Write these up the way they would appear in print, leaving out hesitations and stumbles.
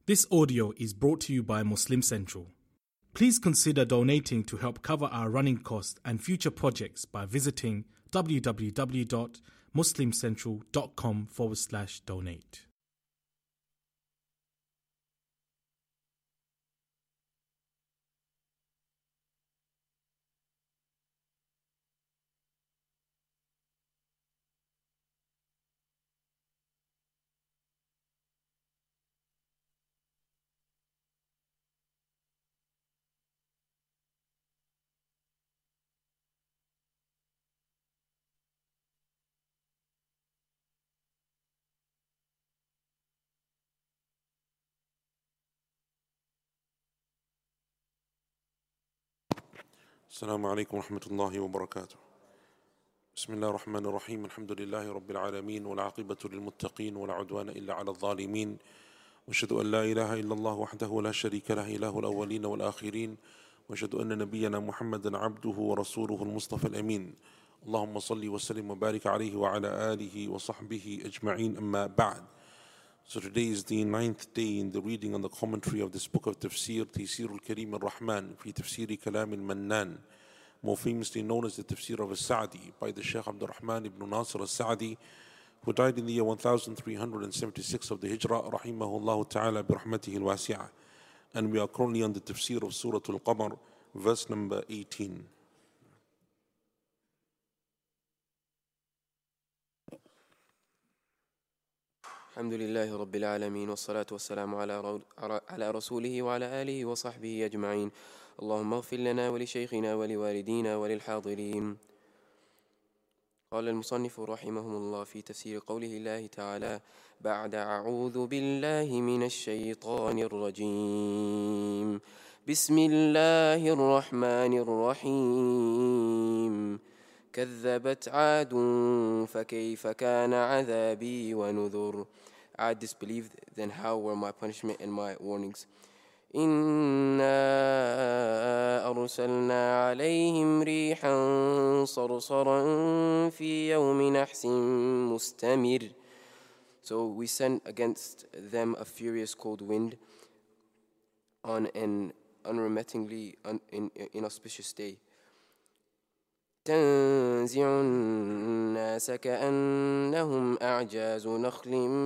This audio is brought to you by Muslim Central. Please consider donating to help cover our running costs and future projects by visiting www.muslimcentral.com/donate. السلام عليكم ورحمة الله وبركاته. بسم الله الرحمن الرحيم. الحمد لله رب العالمين والعاقبة للمتقين ولا عدوان إلا على الظالمين، وأشهد أن لا إله إلا الله وحده لا شريك له إله الأولين والآخرين، وأشهد أن نبينا محمدا عبده ورسوله المصطفى الأمين. اللهم صل وسلم وبارك عليه وعلى آله وصحبه أجمعين. أما بعد. So today is the 9th day in the reading and the commentary of this book of Tafsir, Taysir al-Karim al-Rahman, fi Tafsiri Kalam al-Mannan, more famously known as the Tafsir of al-Sa'di, by the Shaykh Abdul Rahman ibn Nasir al-Sa'di, who died in the year 1376 of the Hijrah, rahimahullah ta'ala bi rahmatihi al-wasi'ah. And we are currently on the Tafsir of Surah al-Qamar, verse number 18. الحمد لله رب العالمين والصلاة والسلام على رسوله وعلى آله وصحبه أجمعين. اللهم اغفر لنا ولشيخنا ولوالدينا وللحاضرين. قال المصنف رحمه الله في تفسير قوله الله تعالى بعد أعوذ بالله من الشيطان الرجيم بسم الله الرحمن الرحيم كذبت عاد فكيف كان عذابي ونذر. I disbelieved, then how were my punishment and my warnings? إنا أرسلنا عليهم ريحا صرصرا في يوم نحس مستمر. So we sent against them a furious cold wind on an unremittingly inauspicious day. تنزع الناس كأنهم أعجاز نخل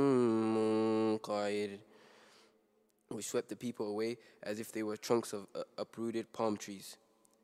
منقعر. We swept the people away as if they were trunks of uprooted palm trees.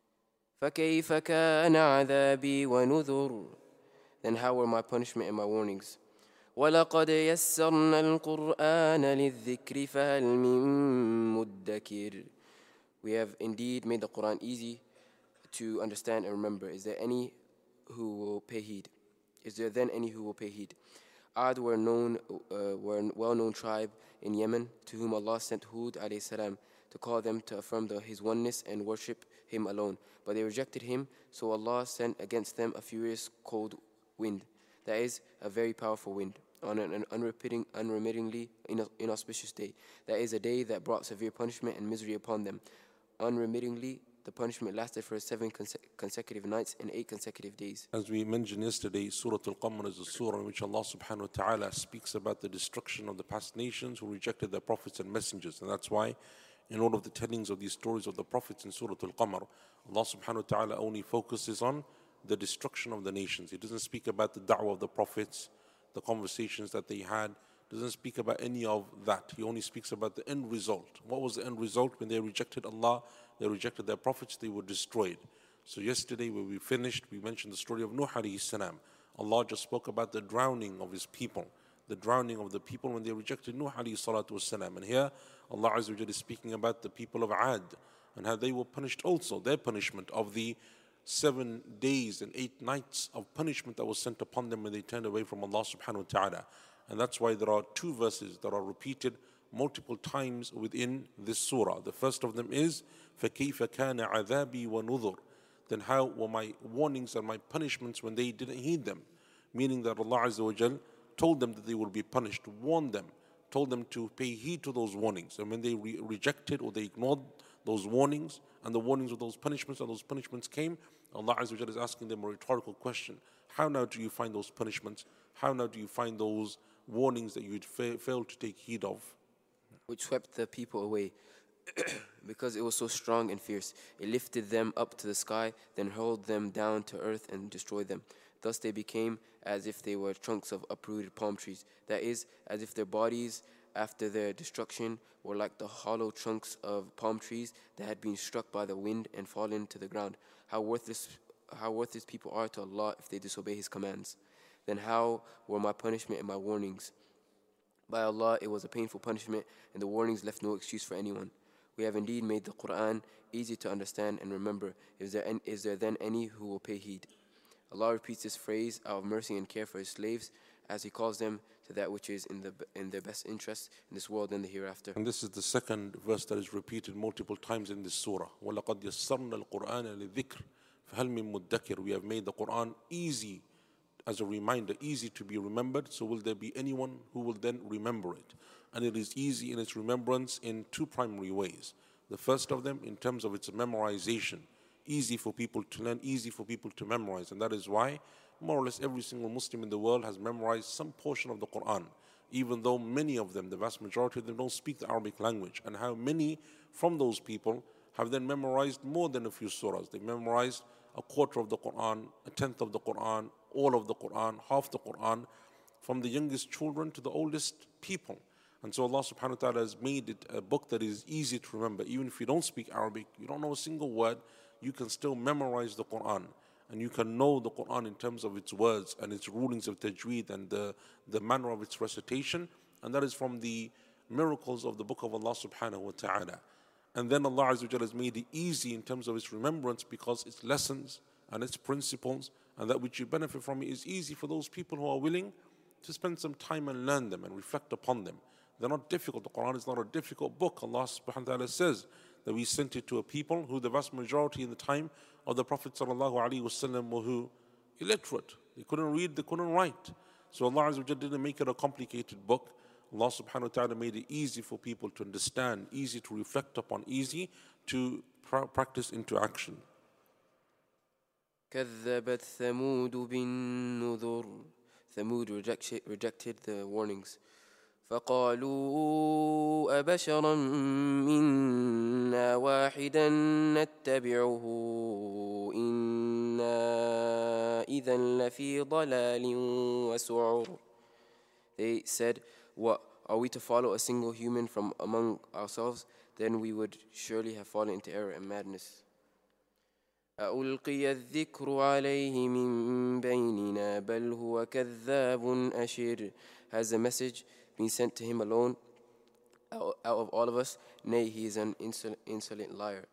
فكيف كان عذابي ونذر. Then how were my punishment and my warnings? ولقد يسرنا القرآن للذكر فهل من مدكر. We have indeed made the Quran easy to understand and remember. Is there any who will pay heed? Is there then any who will pay heed? Ad were a well-known tribe in Yemen to whom Allah sent Hud alayhi salam to call them to affirm His oneness and worship Him alone. But they rejected Him, so Allah sent against them a furious cold wind. That is a very powerful wind on an unremittingly inauspicious day. That is a day that brought severe punishment and misery upon them. Unremittingly, the punishment lasted for 7 consecutive nights and 8 consecutive days. As we mentioned yesterday, Surah Al-Qamar is a surah in which Allah subhanahu wa ta'ala speaks about the destruction of the past nations who rejected their prophets and messengers. And that's why in all of the tellings of these stories of the prophets in Surah Al-Qamar, Allah subhanahu wa ta'ala only focuses on the destruction of the nations. He doesn't speak about the da'wah of the prophets, the conversations that they had, doesn't speak about any of that. He only speaks about the end result. What was the end result? When they rejected Allah, they rejected their prophets, they were destroyed. So yesterday when we finished, we mentioned the story of Nuh alayhi salam. Allah just spoke about the drowning of His people, the drowning of the people when they rejected Nuh alayhi salatu wasalam. And here Allah Azza wa Jalla is speaking about the people of Ad and how they were punished also, their punishment of the 7 days and 8 nights of punishment that was sent upon them when they turned away from Allah subhanahu wa ta'ala. And that's why there are 2 verses that are repeated multiple times within this surah. The first of them is فَكَيْفَ كَانَ عَذَابِي وَنُذُرْ. Then how were my warnings and my punishments when they didn't heed them? Meaning that Allah Azza wa Jal told them that they will be punished, warned them, told them to pay heed to those warnings. And when they rejected or they ignored those warnings and the warnings of those punishments and those punishments came, Allah Azza wa Jal is asking them a rhetorical question. How now do you find those punishments? How now do you find those warnings that you failed to take heed of? which swept the people away. Because it was so strong and fierce, it lifted them up to the sky, then hurled them down to earth and destroyed them. Thus they became as if they were trunks of uprooted palm trees. That is, as if their bodies after their destruction were like the hollow trunks of palm trees that had been struck by the wind and fallen to the ground. How worthless people are to Allah if they disobey His commands. Then how were my punishment and my warnings? By Allah, it was a painful punishment, and the warnings left no excuse for anyone. We have indeed made the Quran easy to understand and remember. Is there then any who will pay heed? Allah repeats this phrase out of mercy and care for His slaves as He calls them to that which is in their best interest in this world and the hereafter. And this is the second verse that is repeated multiple times in this surah. وَلَقَدْ يَسَّرْنَا الْقُرْآنَ لِلذِّكْرِ فَهَلْ مِن مُدَّكِرٍ. We have made the Quran easy, as a reminder, easy to be remembered. So will there be anyone who will then remember it? And it is easy in its remembrance in two primary ways. The first of them, in terms of its memorization. Easy for people to learn, easy for people to memorize. And that is why more or less every single Muslim in the world has memorized some portion of the Quran, even though many of them, the vast majority of them, don't speak the Arabic language. And how many from those people have then memorized more than a few surahs. They memorized a quarter of the Quran, a tenth of the Quran, all of the Quran, half the Quran, from the youngest children to the oldest people. And so Allah subhanahu wa ta'ala has made it a book that is easy to remember. Even if you don't speak Arabic, you don't know a single word, you can still memorize the Quran. And you can know the Quran in terms of its words and its rulings of tajweed and the manner of its recitation. And that is from the miracles of the book of Allah subhanahu wa ta'ala. And then Allah Azza wa Jalla has made it easy in terms of its remembrance because its lessons and its principles and that which you benefit from it is easy for those people who are willing to spend some time and learn them and reflect upon them. They're not difficult. The Quran is not a difficult book. Allah subhanahu wa ta'ala says that we sent it to a people who the vast majority in the time of the Prophet sallallahu alaihi wasallam were who? Illiterate. They couldn't read, they couldn't write. So Allah Azza wa Jalla didn't make it a complicated book. Allah subhanahu wa ta'ala made it easy for people to understand, easy to reflect upon, easy to practice into action. كذبت ثمود بالنذر. Thamud rejected the warnings. فقالوا أبشرا منا واحدا نتبعه إنا إذا لفي ضلال وسعر. They said, what, are we to follow a single human from among ourselves? Then we would surely have fallen into error and madness. ألقي الذكر عليه من بيننا بل هو كذاب أشر. Has the message been sent to him alone out of all of us? Nay, he is an insolent liar.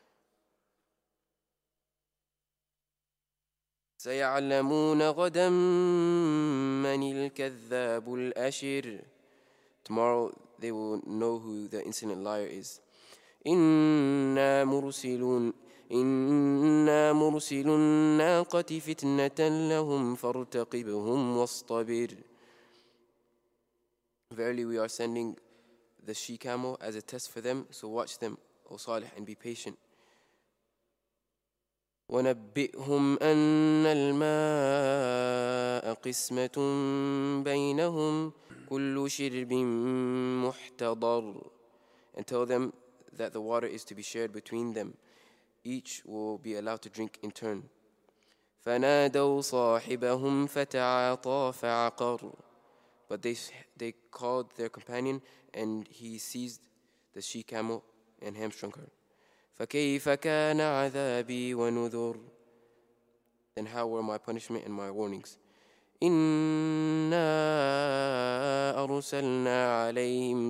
سيعلمون غدا من الكذاب الأشر. Tomorrow they will know who the insolent liar is. إنا مرسل الناقة فتنة لهم فارتقبهم واصطبر. Verily we are sending the she-camel as a test for them, so watch them, O Salih, and be patient. وَنَبِّئْهُمْ أَنَّ الْمَاءَ قِسْمَةٌ بَيْنَهُمْ كُلُّ شِرْبٍ مُحْتَضَرٍ. And tell them that the water is to be shared between them. Each will be allowed to drink in turn. فَنَادَوْا صَاحِبَهُمْ فَتَعَاطَى فَعَقَرَ. But they called their companion, and he seized the she-camel and hamstrung her. فَكَيْفَ كَانَ عَذَابِي وَنُذُرِ. Then how were my punishment and my warnings? إِنَّا أَرْسَلْنَا عَلَيْهِمْ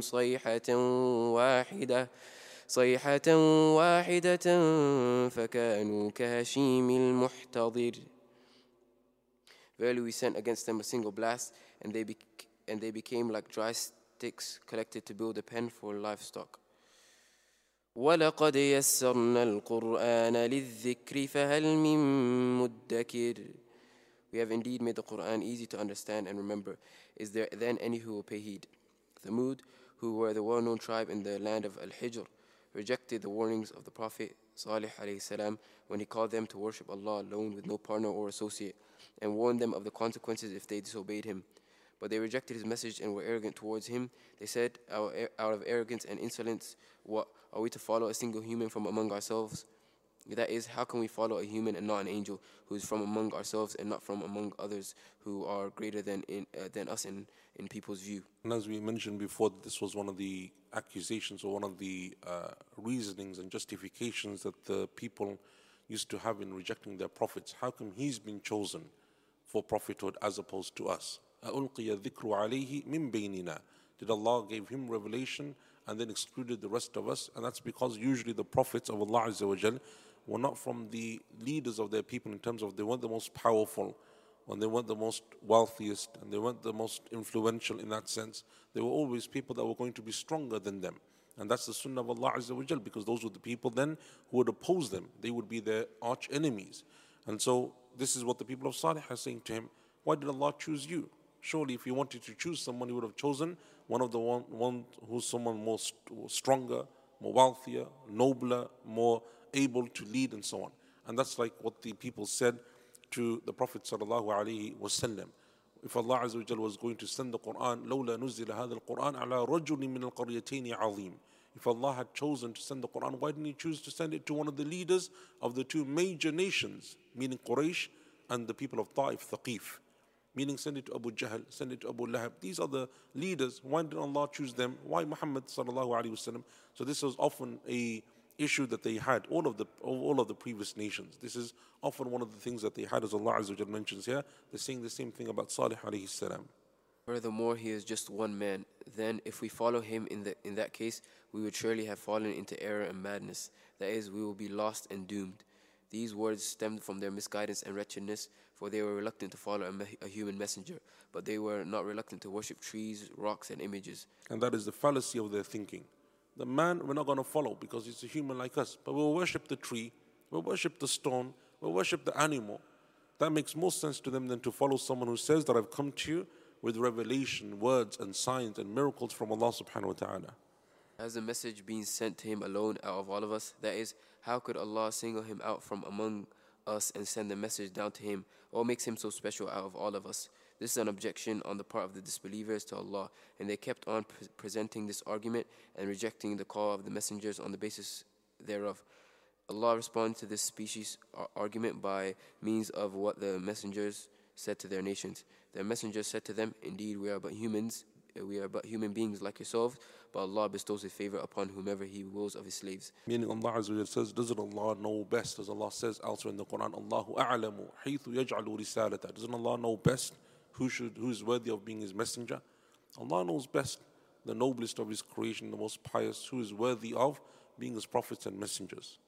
صَيْحَةً وَاحِدَةً فَكَانُوا كَهَشِيمِ الْمُحْتَضِرِ. Verily we sent against them a single blast, and they became like dry sticks collected to build a pen for livestock. وَلَقَدْ يَسَّرْنَا الْقُرْآنَ لِلذِّكْرِ فَهَلْ مِن مُدَّكِرٍ. We have indeed made the Quran easy to understand and remember. Is there then any who will pay heed? Thamud, who were the well-known tribe in the land of Al-Hijr, rejected the warnings of the Prophet Salih alayhi salam when he called them to worship Allah alone with no partner or associate, and warned them of the consequences if they disobeyed him. But they rejected his message and were arrogant towards him. They said, out of arrogance and insolence, what, are we to follow a single human from among ourselves? That is, how can we follow a human and not an angel who is from among ourselves and not from among others who are greater than us in people's view? And as we mentioned before, this was one of the accusations or one of the reasonings and justifications that the people used to have in rejecting their prophets. How come he's been chosen for prophethood as opposed to us? أُلْقِيَ الذِّكْرُ عَلَيْهِ مِنْ بَيْنِنَا. Did Allah give him revelation and then excluded the rest of us? And that's because usually the prophets of Allah Azza wa Jal were not from the leaders of their people, in terms of they weren't the most powerful, and they weren't the most wealthiest, and they weren't the most influential in that sense. They were always people that were going to be stronger than them. And that's the sunnah of Allah Azza wa Jal, because those were the people then who would oppose them. They would be their arch enemies. And so this is what the people of Salih are saying to him. Why did Allah choose you? Surely if he wanted to choose someone, he would have chosen one of the one who's someone more stronger, more wealthier, nobler, more able to lead, and so on. And that's like what the people said to the Prophet sallallahu alaihi wasallam. If Allah Azza wa Jal was going to send the Quran, لولا نزل هذا القرآن على رجل من القريتين عظيم. If Allah had chosen to send the Quran, why didn't He choose to send it to one of the leaders of the two major nations, meaning Quraysh and the people of Ta'if, Thaqif? Meaning send it to Abu Jahl, send it to Abu Lahab. These are the leaders. Why did Allah choose them? Why Muhammad sallallahu alaihi wasallam? So this was often a issue that they had, all of the previous nations. This is often one of the things that they had, as Allah Azza wa Jal mentions here. They're saying the same thing about Salih alayhi salam. Furthermore, he is just one man. Then, if we follow him in that case, we would surely have fallen into error and madness. That is, we will be lost and doomed. These words stemmed from their misguidance and wretchedness, for they were reluctant to follow a human messenger, but they were not reluctant to worship trees, rocks, and images. And that is the fallacy of their thinking. The man we're not going to follow because he's a human like us, but we'll worship the tree, we'll worship the stone, we'll worship the animal. That makes more sense to them than to follow someone who says that I've come to you with revelation, words and signs and miracles from Allah subhanahu wa ta'ala. Has the message been sent to him alone out of all of us? That is, how could Allah single him out from among us and send the message down to him? What makes him so special out of all of us? This is an objection on the part of the disbelievers to Allah, and they kept on presenting this argument and rejecting the call of the messengers on the basis thereof. Allah responded to this species argument by means of what the messengers said to their nations. Their messengers said to them, indeed, we are but human beings like yourselves, but Allah bestows His favor upon whomever He wills of His slaves. Meaning Allah Azza wa Jal says, doesn't Allah know best? As Allah says elsewhere in the Quran, Allahu a'lamu haythu yaj'alu risalata. Doesn't Allah know best who is worthy of being His messenger? Allah knows best, the noblest of His creation, the most pious, who is worthy of being His prophets and messengers.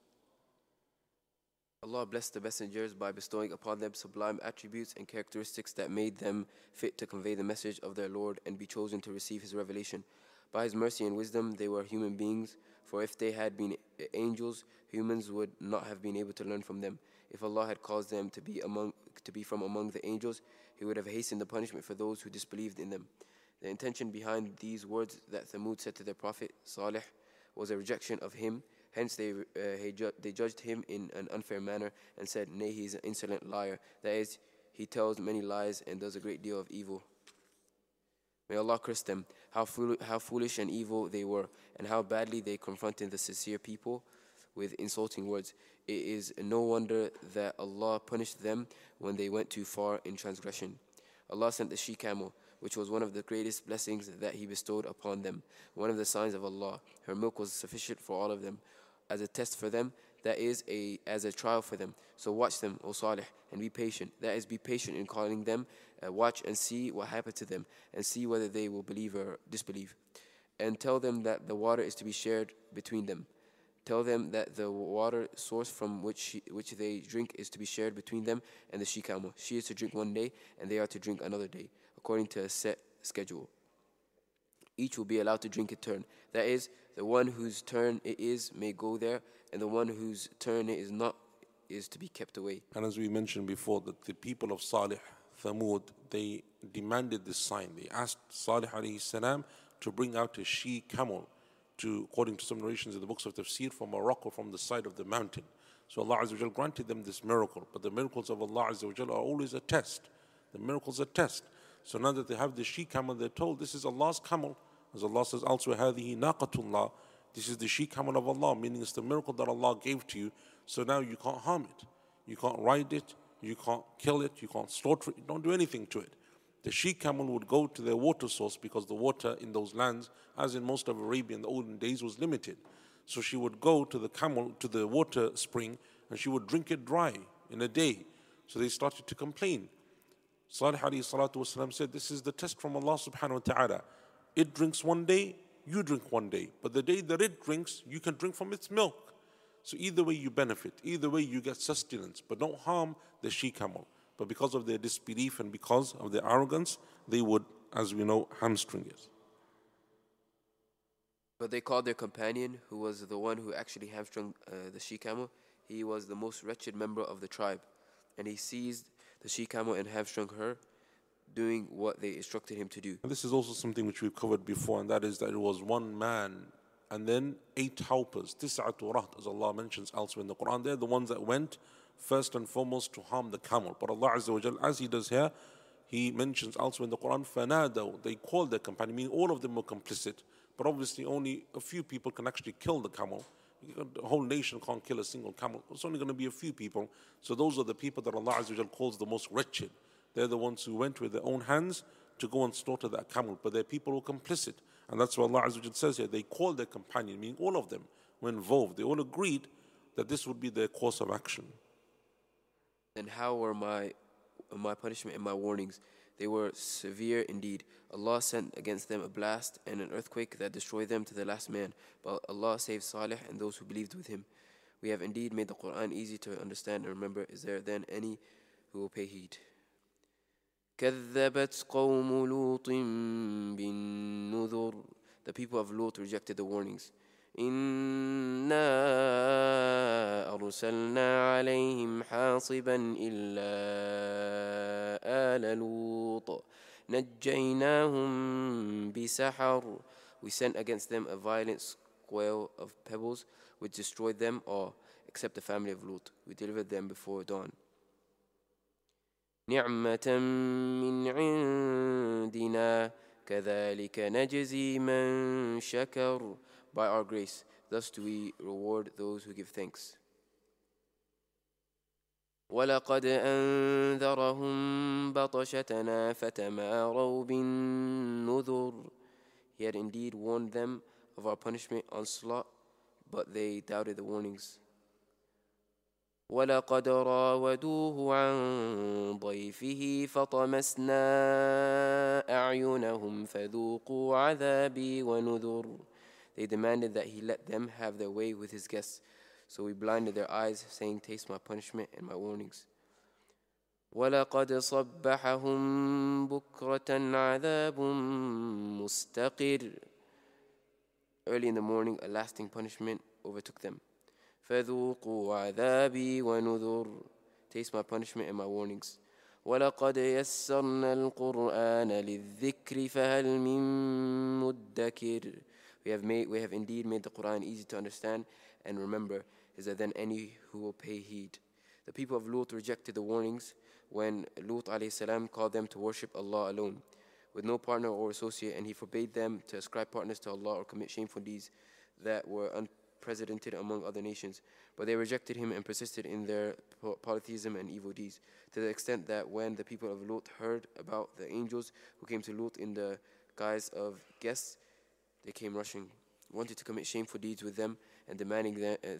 Allah blessed the messengers by bestowing upon them sublime attributes and characteristics that made them fit to convey the message of their Lord and be chosen to receive His revelation. By His mercy and wisdom, they were human beings, for if they had been angels, humans would not have been able to learn from them. If Allah had caused them to be from among the angels, He would have hastened the punishment for those who disbelieved in them. The intention behind these words that Thamud said to their prophet Salih was a rejection of him. Hence they judged him in an unfair manner and said, nay, he is an insolent liar. That is, he tells many lies and does a great deal of evil. May Allah curse them. How foolish and evil they were, and how badly they confronted the sincere people with insulting words. It is no wonder that Allah punished them when they went too far in transgression. Allah sent the she-camel, which was one of the greatest blessings that He bestowed upon them, one of the signs of Allah. Her milk was sufficient for all of them, as a test for them, that is, as a trial for them. So watch them, O Salih, and be patient. That is, be patient in calling them. Watch and see what happened to them, and see whether they will believe or disbelieve. And tell them that the water is to be shared between them. Tell them that the water source from which they drink is to be shared between them and the she-camel. She is to drink one day, and they are to drink another day, according to a set schedule. Each will be allowed to drink in turn. That is, the one whose turn it is may go there, and the one whose turn it is not is to be kept away. And as we mentioned before, that the people of Salih, Thamud, they demanded this sign. They asked Salih alayhi salam to bring out a she-camel, according to some narrations in the books of Tafsir, from a rock or from the side of the mountain. So Allah Azza wa Jal granted them this miracle. But the miracles of Allah Azza wa Jal are always a test. The miracles are a test. So now that they have the she-camel, they're told this is Allah's camel. As Allah says elsewhere, هَذِهِ نَاقَةُ اللَّهِ. This is the she-camel of Allah, meaning it's the miracle that Allah gave to you. So now you can't harm it. You can't ride it. You can't kill it. You can't slaughter it. You don't do anything to it. The she-camel would go to their water source because the water in those lands, as in most of Arabia in the olden days, was limited. So she would go to the camel, to the water spring, and she would drink it dry in a day. So they started to complain. Salih alayhi salatu wasalam said, this is the test from Allah subhanahu wa ta'ala. It drinks one day, you drink one day. But the day that it drinks, you can drink from its milk. So either way you benefit, either way you get sustenance, but don't harm the she-camel. But because of their disbelief and because of their arrogance, they would, as we know, hamstring it. But they called their companion, who was the one who actually hamstrung the she-camel. He was the most wretched member of the tribe. And he seized the she-camel and hamstrung her, doing what they instructed him to do. And this is also something which we've covered before, and that is that it was one man and then 8 helpers. Tis'atu raht, as Allah mentions elsewhere in the Quran. They're the ones that went first and foremost to harm the camel. But Allah Azza wa Jal, as He does here, He mentions elsewhere in the Quran, فَنَادَوْا. They called their companion, meaning all of them were complicit. But obviously only a few people can actually kill the camel. The whole nation can't kill a single camel. It's only going to be a few people. So those are the people that Allah Azza wa Jal calls the most wretched. They're the ones who went with their own hands to go and slaughter that camel. But they're people who are complicit. And that's what Allah Azza wa Jal says here. They called their companion, meaning all of them were involved. They all agreed that this would be their course of action. Then how were my punishment and my warnings? They were severe indeed. Allah sent against them a blast and an earthquake that destroyed them to the last man. But Allah saved Salih and those who believed with him. We have indeed made the Quran easy to understand and remember. Is there then any who will pay heed? كذبت قوم لوط بالنذر. The people of Lut rejected the warnings. إنا أرسلنا عليهم حاصبا إلا آل لوط نجيناهم بسحر. We sent against them a violent squall of pebbles which destroyed them all except the family of Lut. We delivered them before dawn. نعمة من عندنا كذلك نجزي من شكر. By our grace, thus do we reward those who give thanks. وَلَقَدْ أَنذَرَهُمْ بَطَشَتَنَا فَتَمَارَوْا بِالنُّذُرِ. He had indeed warned them of our punishment onslaught, but they doubted the warnings. وَلَقَدْ رَاوَدُوهُ عَنْ ضَيْفِهِ فَطَمَسْنَا أَعْيُنَهُمْ فَذُوقُوا عَذَابِي وَنُذُرِ. They demanded that he let them have their way with his guests. So we blinded their eyes, saying, taste my punishment and my warnings. وَلَقَدْ صَبَّحَهُمْ بُكْرَةً عَذَابٌ مُسْتَقِرٌ. Early in the morning, a lasting punishment overtook them. فَذُوقُوا عَذَابِي وَنُذُرِ. Taste my punishment and my warnings. وَلَقَدْ يَسَّرْنَا الْقُرْآنَ لِلذِّكْرِ فَهَلْ مِن مُدَّكِرٍ. We have indeed made the Quran easy to understand and remember. Is there then any who will pay heed? The people of Lut rejected the warnings when Lut alayhi salam called them to worship Allah alone, with no partner or associate, and he forbade them to ascribe partners to Allah or commit shameful deeds that were unprecedented among other nations. But they rejected him and persisted in their polytheism and evil deeds, to the extent that when the people of Lut heard about the angels who came to Lut in the guise of guests, they came rushing, wanted to commit shameful deeds with them, and demanding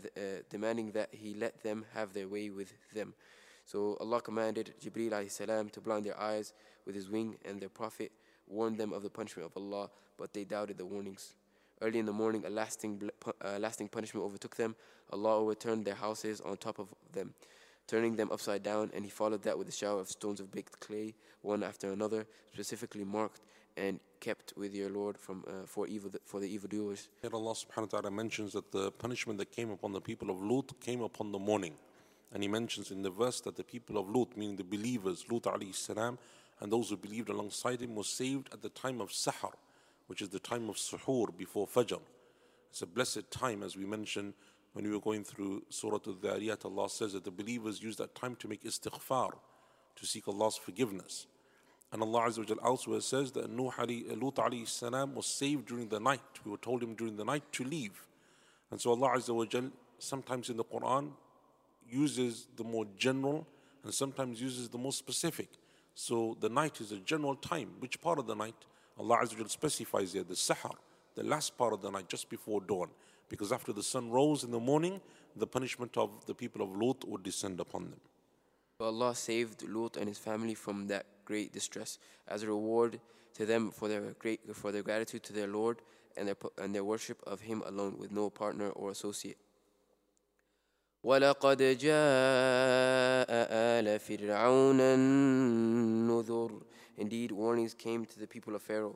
that he let them have their way with them. So Allah commanded Jibreel alayhi salam to blind their eyes with his wing, and their Prophet warned them of the punishment of Allah, but they doubted the warnings. Early in the morning, a lasting punishment overtook them. Allah overturned their houses on top of them, turning them upside down, and he followed that with a shower of stones of baked clay, one after another, specifically marked and kept with your Lord for the evildoers. Here Allah subhanahu wa ta'ala mentions that the punishment that came upon the people of Lut came upon the morning. And he mentions in the verse that the people of Lut, meaning the believers, Lut alayhi salam, and those who believed alongside him, was saved at the time of Sahar, which is the time of Suhoor before Fajr. It's a blessed time, as we mentioned when we were going through Surah Al-Dhariyat. Allah says that the believers use that time to make istighfar, to seek Allah's forgiveness. And Allah Azza wa Jal elsewhere says that Lut alayhi salam was saved during the night. We were told him during the night to leave. And so Allah Azza wa Jal sometimes in the Quran uses the more general and sometimes uses the more specific. So the night is a general time. Which part of the night? Allah Azza wa Jal specifies here, the sahar, the last part of the night, just before dawn. Because after the sun rose in the morning, the punishment of the people of Lut would descend upon them. Allah saved Lut and his family from that great distress as a reward to them for their gratitude to their Lord and their worship of Him alone with no partner or associate. وَلَقَدْ جَاءَ آلَ فِرْعَوْنَ النُّذُرُ. Indeed, warnings came to the people of Pharaoh.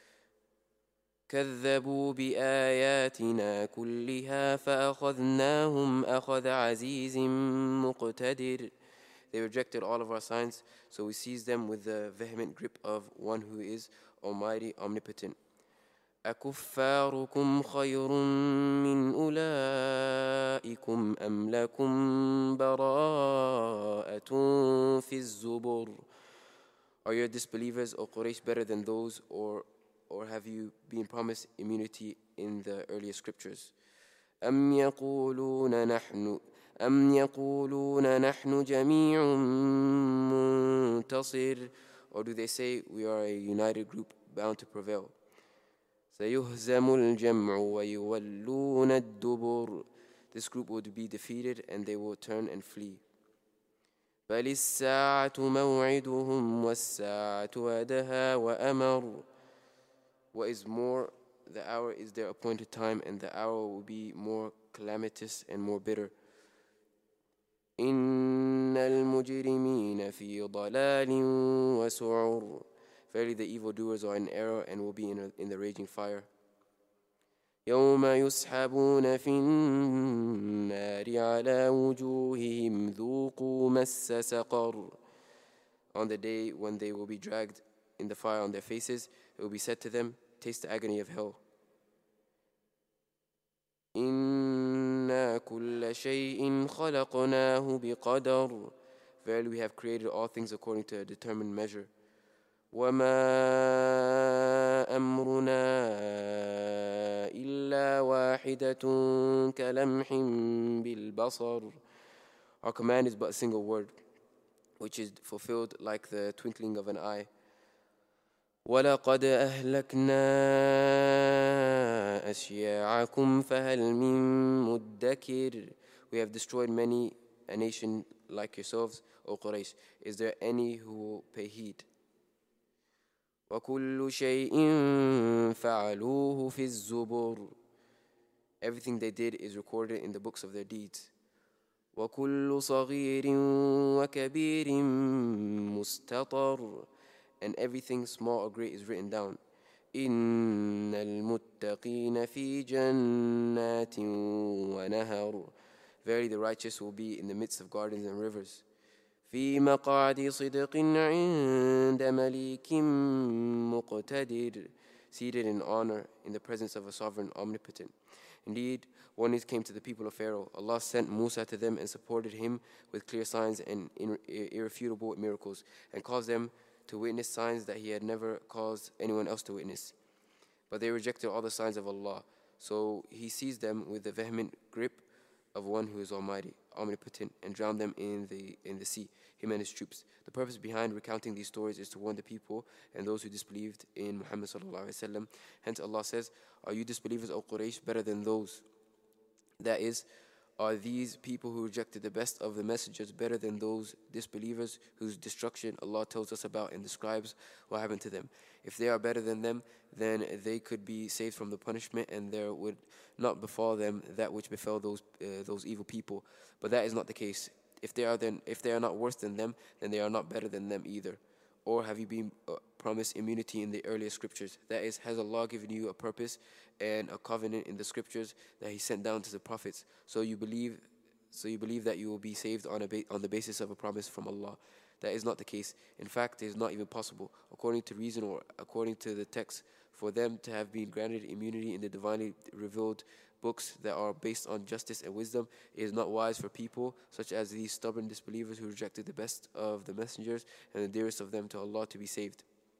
كذبوا بآياتنا كلها فأخذناهم أخذ عزيز مقتدر. They rejected all of our signs, so we seized them with the vehement grip of one who is almighty, omnipotent. أكفاركم خير من أولئكم أم لكم براءة في الزبر. Are your disbelievers, O Quraysh, better than those, or have you been promised immunity in the earlier scriptures? أم يقولون نحن جميع منتصر. Or do they say we are a united group bound to prevail? سيهزم الجمع ويولون الدبر. This group would be defeated and they will turn and flee. بل الساعة موعدهم والساعة أدهى وأمر. What is more, the hour is their appointed time, and the hour will be more calamitous and more bitter. إن المجرمين في ضلال وسعر. Verily the evildoers are in error and will be in the raging fire. يوم يسحبون في النار على وجوههم ذوقوا مس سقر. On the day when they will be dragged in the fire on their faces, it will be said to them, taste the agony of hell. إِنَّا كُلَّ شَيْءٍ خَلَقْنَاهُ بِقَدَرٍ. Verily we have created all things according to a determined measure. وَمَا أَمْرُنَا إِلَّا وَاحِدَةٌ كَلَمْحٍ بِالْبَصَرِ. Our command is but a single word, which is fulfilled like the twinkling of an eye. وَلَقَدْ أَهْلَكْنَا أَشْيَاعَكُمْ فَهَلْ مِن مُدَّكِرٍ. We have destroyed many a nation like yourselves, O Quraysh. Is there any who will pay heed? وَكُلُّ شَيْءٍ فَعَلُوهُ فِي الزُّبُرِ. Everything they did is recorded in the books of their deeds. وَكُلُّ صَغِيرٍ وَكَبِيرٍ مُسْتَطَرٍ. And everything small or great is written down. إِنَّ الْمُتَّقِينَ فِي جَنَّاتٍ وَنَهَرٍ. Verily the righteous will be in the midst of gardens and rivers. فِي مَقَعْدِ صِدْقٍ عِندَ مَلِيكٍ مُقْتَدِرٍ. Seated in honor in the presence of a sovereign omnipotent. Indeed, warnings came to the people of Pharaoh. Allah sent Musa to them and supported him with clear signs and irrefutable miracles, and caused them to witness signs that he had never caused anyone else to witness. But they rejected all the signs of Allah, so he seized them with the vehement grip of one who is almighty, omnipotent, and drowned them in the sea, him and his troops. The purpose behind recounting these stories is to warn the people and those who disbelieved in Muhammad sallallahu alaihi wasallam. Hence Allah says, are you disbelievers, O Quraysh, better than those? That is, are these people who rejected the best of the messengers better than those disbelievers whose destruction Allah tells us about and describes what happened to them? If they are better than them, then they could be saved from the punishment, and there would not befall them that which befell those evil people. But that is not the case. If they are not worse than them, then they are not better than them either. Or have you been promised immunity in the earlier scriptures? That is, has Allah given you a purpose and a covenant in the scriptures that He sent down to the prophets? So you believe that you will be saved on the basis of a promise from Allah. That is not the case. In fact, it is not even possible, according to reason or according to the text, for them to have been granted immunity in the divinely revealed books that are based on justice and wisdom, it is not wise for people such as these stubborn disbelievers who rejected the best of the messengers and the dearest of them to Allah to be saved.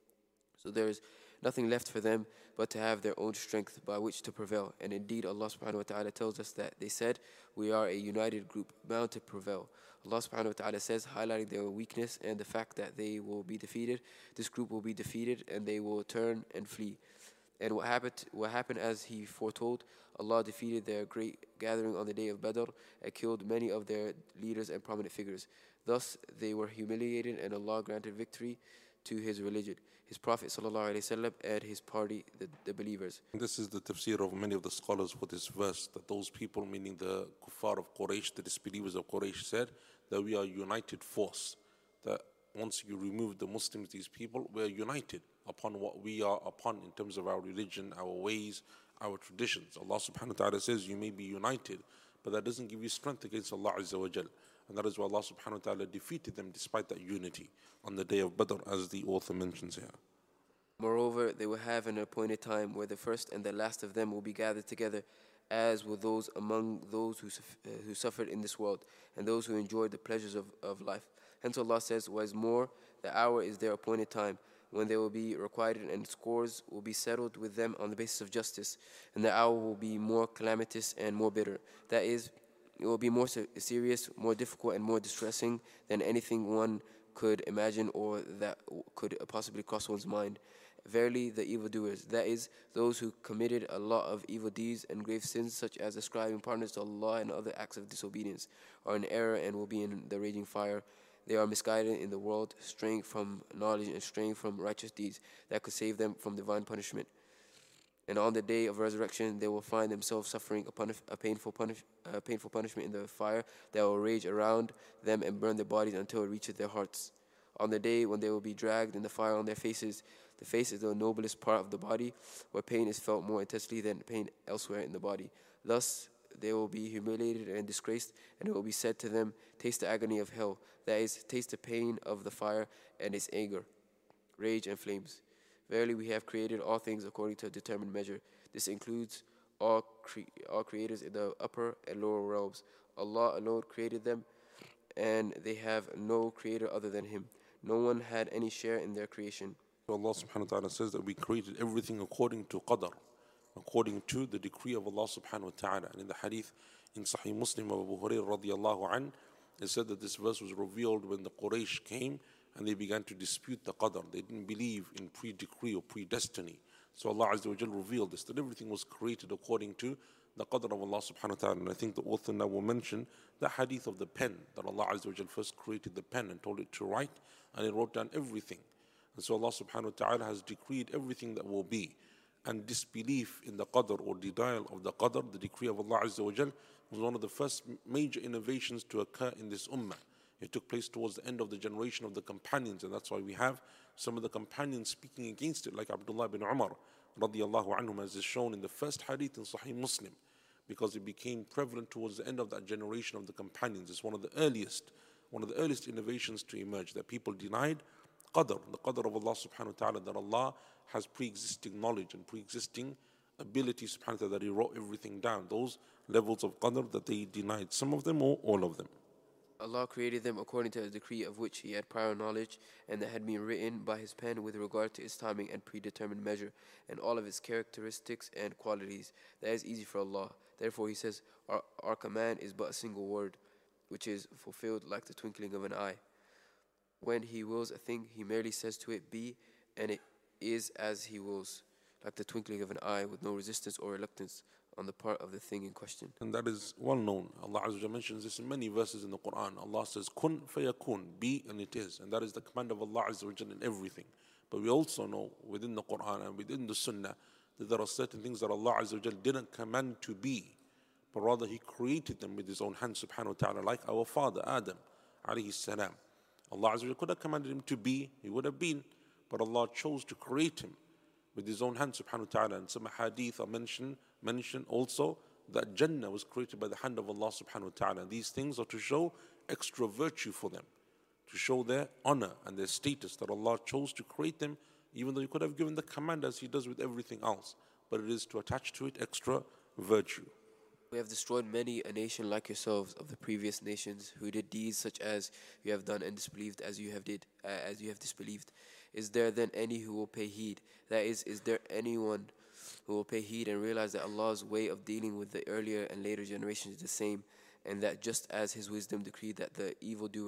So there is nothing left for them but to have their own strength by which to prevail. And indeed, Allah subhanahu wa ta'ala tells us that they said, we are a united group bound to prevail. Allah subhanahu wa ta'ala says, highlighting their weakness and the fact that they will be defeated, this group will be defeated and they will turn and flee. And what happened as He foretold, Allah defeated their great gathering on the day of Badr and killed many of their leaders and prominent figures. Thus they were humiliated and Allah granted victory to His religion, His Prophet ﷺ, and His party, the believers. This is the tafsir of many of the scholars for this verse, that those people, meaning the kuffar of Quraysh, the disbelievers of Quraysh, said that we are a united force, that once you remove the Muslims, these people, we are united upon what we are upon in terms of our religion, our ways, our traditions. Allah subhanahu wa ta'ala says you may be united, but that doesn't give you strength against Allah Azza wa Jal. And that is why Allah subhanahu wa ta'ala defeated them despite that unity on the day of Badr, as the author mentions here. Moreover, they will have an appointed time where the first and the last of them will be gathered together, as will those among those who suffered in this world, and those who enjoyed the pleasures of life. Hence Allah says, what is more, the hour is their appointed time, when they will be requited and scores will be settled with them on the basis of justice, and the hour will be more calamitous and more bitter. That is, it will be more serious, more difficult, and more distressing than anything one could imagine or that could possibly cross one's mind. Verily, the evildoers, that is, those who committed a lot of evil deeds and grave sins, such as ascribing partners to Allah and other acts of disobedience, are in error and will be in the raging fire. They are misguided in the world, straying from knowledge and straying from righteous deeds that could save them from divine punishment. And on the day of resurrection, they will find themselves suffering a painful punishment in the fire that will rage around them and burn their bodies until it reaches their hearts. On the day when they will be dragged in the fire on their faces, the face is the noblest part of the body, where pain is felt more intensely than pain elsewhere in the body. Thus, they will be humiliated and disgraced, and it will be said to them, taste the agony of hell, that is, taste the pain of the fire and its anger, rage and flames. Verily, we have created all things according to a determined measure. This includes all creators in the upper and lower realms. Allah alone created them, and they have no creator other than Him. No one had any share in their creation. Allah subhanahu wa ta'ala says that we created everything according to qadr, according to the decree of Allah subhanahu wa ta'ala. And in the hadith in Sahih Muslim of Abu Hurairah radiallahu anhu, it said that this verse was revealed when the Quraysh came and they began to dispute the qadr. They didn't believe in pre-decree or predestiny. So Allah Azza wa Jal revealed this, that everything was created according to the qadr of Allah subhanahu wa ta'ala. And I think the author now will mention the hadith of the pen, that Allah Azza wa Jal first created the pen and told it to write, and it wrote down everything. And so Allah subhanahu wa ta'ala has decreed everything that will be. And disbelief in the qadr or denial of the qadr, the decree of Allah Azza wa Jal, was one of the first major innovations to occur in this ummah. It took place towards the end of the generation of the companions, and that's why we have some of the companions speaking against it, like Abdullah bin Umar radiallahu anhum, as is shown in the first hadith in Sahih Muslim, because it became prevalent towards the end of that generation of the companions. It's one of the earliest innovations to emerge, that people denied qadr, the qadr of Allah subhanahu wa ta'ala, that Allah has pre-existing knowledge and pre-existing ability subhanahu wa ta'ala, that He wrote everything down. Those levels of qadr that they denied, some of them or all of them. Allah created them according to a decree of which He had prior knowledge, and that had been written by His pen with regard to its timing and predetermined measure, and all of its characteristics and qualities. That is easy for Allah. Therefore He says, our command is but a single word, which is fulfilled like the twinkling of an eye. When He wills a thing, He merely says to it, be, and it is as He wills, like the twinkling of an eye, with no resistance or reluctance on the part of the thing in question. And that is well known. Allah Azza wa Jalla mentions this in many verses in the Quran. Allah says, kun fayakun, be, and it is. And that is the command of Allah Azza wa Jalla in everything. But we also know within the Quran and within the Sunnah that there are certain things that Allah Azza wa Jalla didn't command to be, but rather He created them with His own hand subhanahu wa ta'ala, like our father Adam alayhi salam. Allah Azza wa Jalla could have commanded him to be, he would have been, but Allah chose to create him with His own hand subhanahu wa ta'ala. And some hadith are mentioned also that Jannah was created by the hand of Allah subhanahu wa ta'ala. These things are to show extra virtue for them, to show their honor and their status, that Allah chose to create them, even though He could have given the command as He does with everything else. But it is to attach to it extra virtue. We have destroyed many a nation like yourselves of the previous nations who did deeds such as you have done and disbelieved as you have disbelieved. Is there then any who will pay heed? That is there anyone who will pay heed and realize that Allah's way of dealing with the earlier and later generations is the same, and that just as His wisdom decreed that the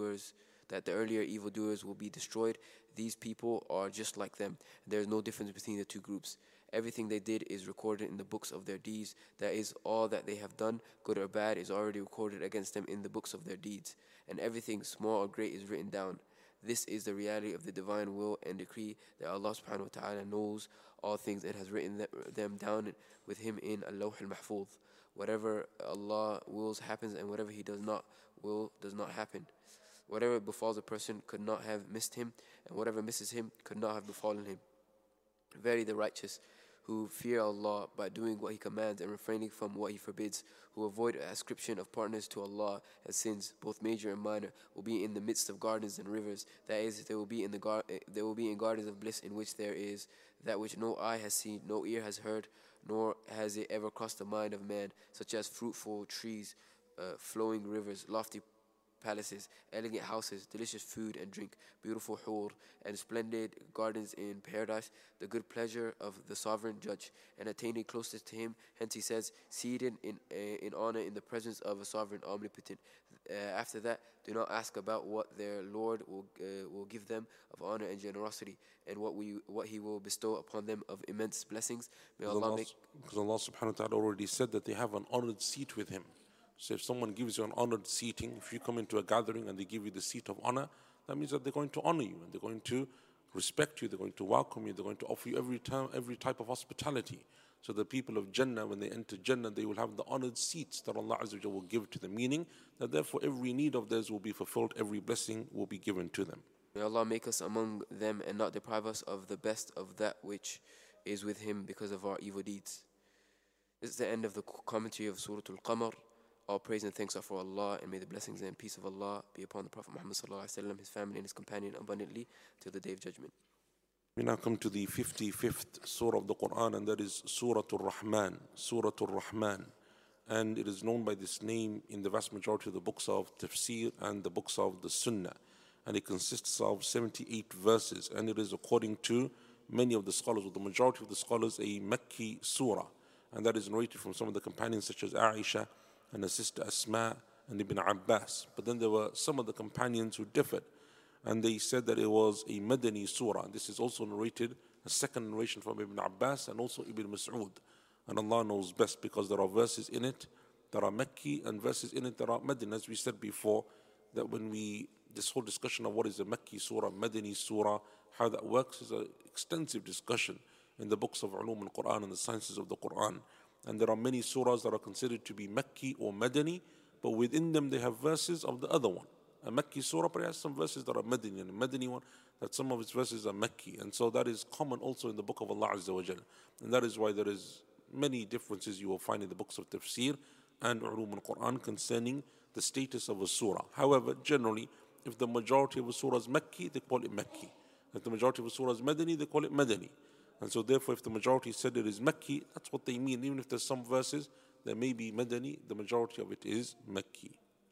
earlier evildoers will be destroyed, these people are just like them. There is no difference between the two groups. Everything they did is recorded in the books of their deeds. That is, all that they have done, good or bad, is already recorded against them in the books of their deeds. And everything, small or great, is written down. This is the reality of the divine will and decree that Allah subhanahu wa ta'ala knows all things and has written them down with Him in Al-Lawh al-Mahfuz. Whatever Allah wills happens, and whatever He does not will does not happen. Whatever befalls a person could not have missed him, and whatever misses him could not have befallen him. Verily the righteous, who fear Allah by doing what He commands and refraining from what He forbids, who avoid ascription of partners to Allah as sins, both major and minor, will be in the midst of gardens and rivers. That is, they will be in gardens of bliss in which there is that which no eye has seen, no ear has heard, nor has it ever crossed the mind of man, such as fruitful trees, flowing rivers, lofty palaces, elegant houses, delicious food and drink, beautiful hur, and splendid gardens in paradise, the good pleasure of the sovereign judge, and attaining closest to Him. Hence He says, seated in honor in the presence of a sovereign omnipotent. After that, do not ask about what their Lord will give them of honor and generosity, and what He will bestow upon them of immense blessings. May Allah make... Because Allah subhanahu wa ta'ala already said that they have an honored seat with Him. So if someone gives you an honored seating, if you come into a gathering and they give you the seat of honor, that means that they're going to honor you and they're going to respect you, they're going to welcome you, they're going to offer you every type of hospitality. So the people of Jannah, when they enter Jannah, they will have the honored seats that Allah Azza wa Jalla will give to them, meaning that therefore every need of theirs will be fulfilled, every blessing will be given to them. May Allah make us among them and not deprive us of the best of that which is with Him because of our evil deeds. This is the end of the commentary of Surah Al-Qamar. All praise and thanks are for Allah, and may the blessings and peace of Allah be upon the Prophet Muhammad sallallahu alaihi wasallam, his family and his companion abundantly till the day of judgment. We now come to the 55th surah of the Quran, and that is Surah Ar-Rahman, Surah Ar-Rahman. And it is known by this name in the vast majority of the books of Tafsir and the books of the Sunnah. And it consists of 78 verses, and it is, according to many of the scholars, or the majority of the scholars, a Makki surah. And that is narrated from some of the companions such as Aisha and her sister Asma and Ibn Abbas. But then there were some of the companions who differed, and they said that it was a Madani surah. This is also narrated, a second narration from Ibn Abbas and also Ibn Mas'ud. And Allah knows best, because there are verses in it that are Makki and verses in it that are Madani. As we said before, that this whole discussion of what is a Makki surah, Madani surah, how that works is an extensive discussion in the books of Ulum al-Quran and the sciences of the Quran. And there are many surahs that are considered to be Makki or Madani, but within them they have verses of the other one. A Makki surah but it has some verses that are Madani, and a Madani one that some of its verses are Makki. And so that is common also in the book of Allah Azza wa Jalla. And that is why there is many differences you will find in the books of Tafsir and Ulum al-Quran concerning the status of a surah. However, generally, if the majority of a surah is Makki, they call it Makki. If the majority of a surah is Madani, they call it Madani. And so therefore, if the majority said it is Makki, that's what they mean. Even if there's some verses that may be Madani, the majority of it is Makki.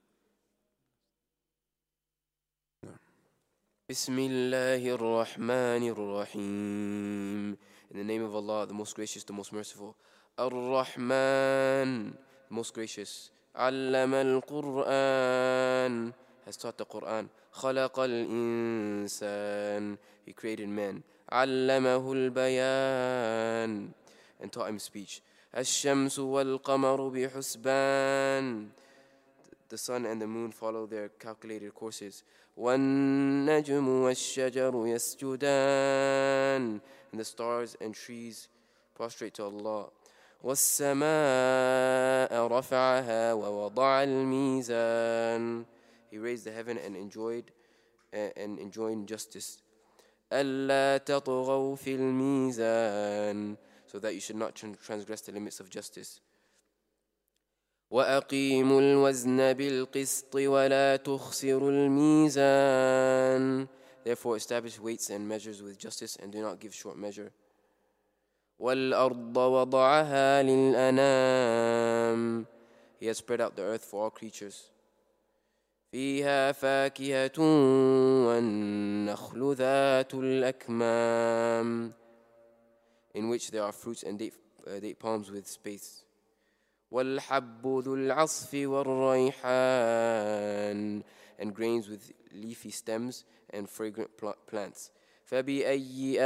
Bismillahir Rahmanir Rahim. In the name of Allah, the most gracious, the most merciful. Ar-Rahman, the most gracious. Allama al-Qur'an, has taught the Qur'an. Khalaqa al-insan, He created man. علمه البيان, and taught him speech. الشمس والقمر بحسبان, the sun and the moon follow their calculated courses. والنجم والشجر يسجدان, and the stars and trees prostrate to Allah. والسماء رفعها ووضع الميزان, He raised the heaven and enjoined justice. ألا تطغوا في الميزان, so that you should not transgress the limits of justice. وأقيموا الوزن بالقسط ولا تخسروا الميزان, therefore establish weights and measures with justice and do not give short measure. والأرض وضعها للأنام, He has spread out the earth for all creatures. فيها فاكهة والنخل ذات الأكمام, in which there are fruits and date palms with space. والحب ذو العصف والريحان, and grains with leafy stems and fragrant plants. فبأي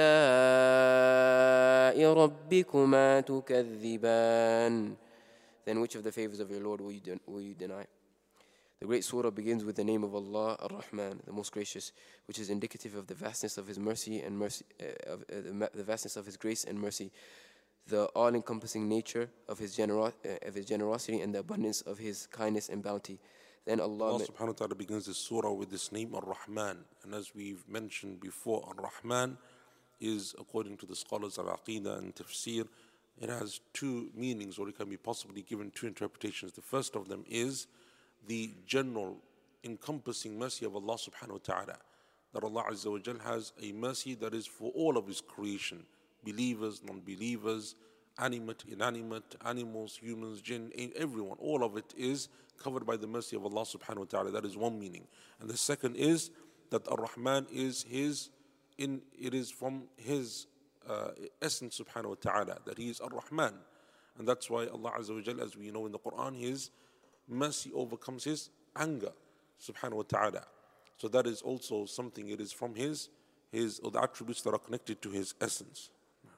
آلاء ربكما تكذبان, then which of the favors of your Lord will you deny? The great surah begins with the name of Allah, Ar-Rahman, the most gracious, which is indicative of the vastness of His mercy and the vastness of His grace and mercy, the all-encompassing nature of His generosity and the abundance of His kindness and bounty. Then Allah subhanahu wa ta'ala begins this surah with this name Ar-Rahman. And as we've mentioned before, Ar-Rahman is, according to the scholars of Aqidah and Tafsir, it has two meanings, or it can be possibly given two interpretations. The first of them is the general encompassing mercy of Allah subhanahu wa ta'ala. That Allah Azza wa Jal has a mercy that is for all of His creation. Believers, non-believers, animate, inanimate, animals, humans, jinn, everyone. All of it is covered by the mercy of Allah subhanahu wa ta'ala. That is one meaning. And the second is that Ar-Rahman is it is from His essence subhanahu wa ta'ala, that He is Ar-Rahman. And that's why Allah Azza wa Jal, as we know in the Quran, His mercy overcomes His anger subhanahu wa ta'ala. So that is also something, it is from His or the attributes that are connected to His essence.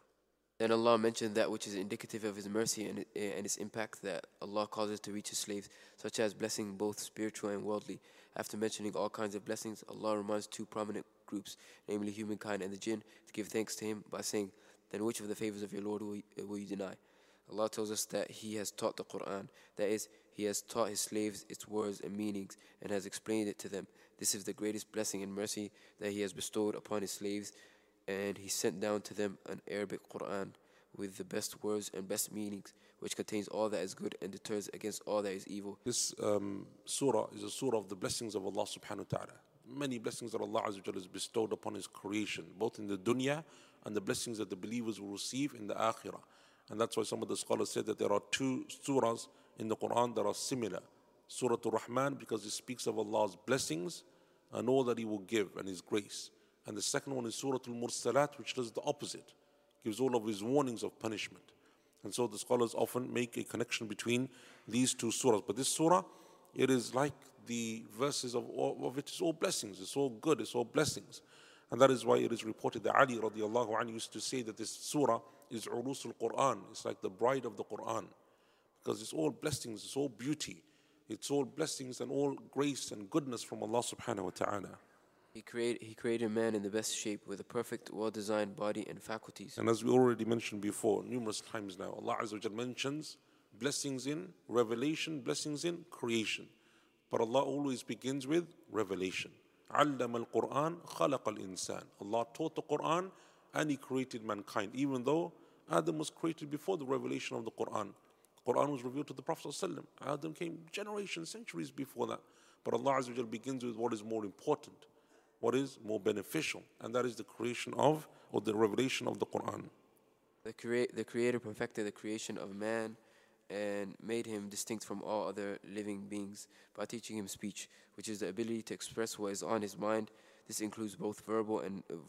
Then Allah mentioned that which is indicative of His mercy and its impact that Allah causes to reach His slaves, such as blessing both spiritual and worldly. After mentioning all kinds of blessings, Allah reminds two prominent groups, namely humankind and the jinn, to give thanks to Him by saying, then which of the favors of your Lord will you deny? Allah tells us that He has taught the Quran, that is, He has taught His slaves its words and meanings and has explained it to them. This is the greatest blessing and mercy that He has bestowed upon His slaves, and He sent down to them an Arabic Quran with the best words and best meanings, which contains all that is good and deters against all that is evil. This surah is a surah of the blessings of Allah subhanahu wa ta'ala. Many blessings that Allah Azza wa Jalla has bestowed upon His creation, both in the dunya and the blessings that the believers will receive in the akhirah. And that's why some of the scholars said that there are two surahs in the Quran that are similar. Surah Ar-Rahman, because it speaks of Allah's blessings and all that He will give and His grace. And the second one is Surah Al-Mursalat, which does the opposite, gives all of His warnings of punishment. And so the scholars often make a connection between these two surahs. But this surah, it is like the verses of it is all blessings, it's all good, it's all blessings. And that is why it is reported that Ali radiallahu anhu used to say that this surah is Urusul Quran. It's like the bride of the Quran. Because it's all blessings, it's all beauty. It's all blessings and all grace and goodness from Allah subhanahu wa ta'ala. He created man in the best shape with a perfect, well-designed body and faculties. And as we already mentioned before, numerous times now, Allah Azza wa Jal mentions blessings in revelation, blessings in creation. But Allah always begins with revelation. عَلَّمَ الْقُرْآنَ خَلَقَ الْإِنسَانِ. Allah taught the Quran and He created mankind, even though Adam was created before the revelation of the Quran. The Quran was revealed to the Prophet ﷺ. Adam came generations, centuries before that. But Allah Azza wa Jal begins with what is more important, what is more beneficial, and that is the creation of, or the revelation of the Quran. The Creator perfected the creation of man and made him distinct from all other living beings by teaching him speech, which is the ability to express what is on his mind. This includes both verbal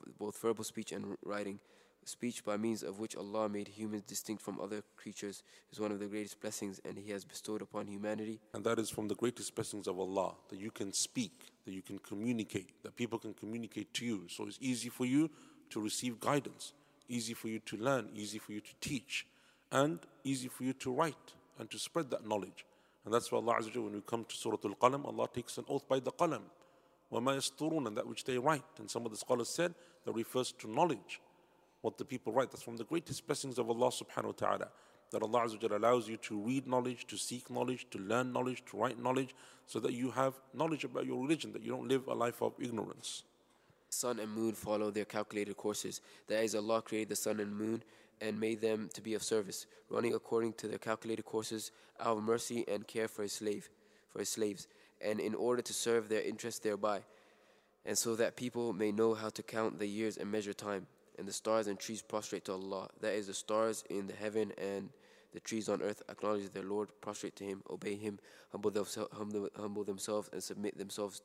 speech and writing. Speech, by means of which Allah made humans distinct from other creatures, is one of the greatest blessings, and He has bestowed upon humanity. And that is from the greatest blessings of Allah, that you can speak, that you can communicate, that people can communicate to you. So it's easy for you to receive guidance, easy for you to learn, easy for you to teach, and easy for you to write and to spread that knowledge. And that's why Allah Azza wa Jalla, when we come to Surah Al-Qalam, Allah takes an oath by the Qalam, وَمَا يَسْطُرُونَ, and that which they write. And some of the scholars said that refers to knowledge, what the people write. That's from the greatest blessings of Allah subhanahu wa ta'ala, that Allah Azza wa Jalla allows you to read knowledge, to seek knowledge, to learn knowledge, to write knowledge, so that you have knowledge about your religion, that you don't live a life of ignorance. Sun and moon follow their calculated courses. That is, Allah created the sun and moon and made them to be of service, running according to their calculated courses out of mercy and care for His slaves, and in order to serve their interest thereby, and so that people may know how to count the years and measure time. And the stars and trees prostrate to Allah. That is, the stars in the heaven and The trees on earth acknowledge their Lord, prostrate to Him, obey Him, humble themselves, and submit themselves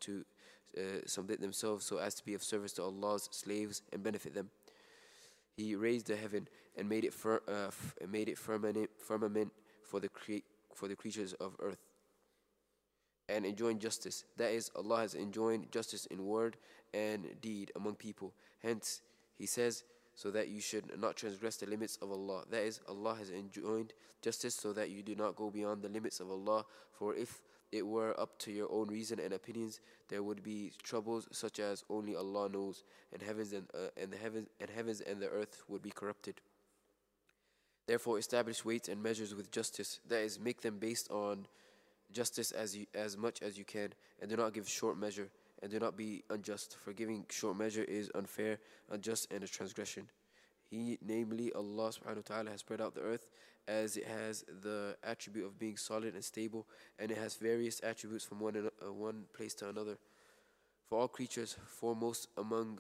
so as to be of service to Allah's slaves and benefit them. He raised the heaven and made it firmament for the creatures of earth, and enjoined justice. That is, Allah has enjoined justice in word and deed among people. Hence, He says, so that you should not transgress the limits of Allah. That is, Allah has enjoined justice so that you do not go beyond the limits of Allah. For if it were up to your own reason and opinions, there would be troubles such as only Allah knows, and heavens and the earth would be corrupted. Therefore, establish weights and measures with justice. That is, make them based on justice as much as you can, and do not give short measure. And do not be unjust, for giving short measure is unfair, unjust, and a transgression. He, namely Allah subhanahu wa ta'ala, has spread out the earth as it has the attribute of being solid and stable, and it has various attributes from one place to another. For all creatures, foremost among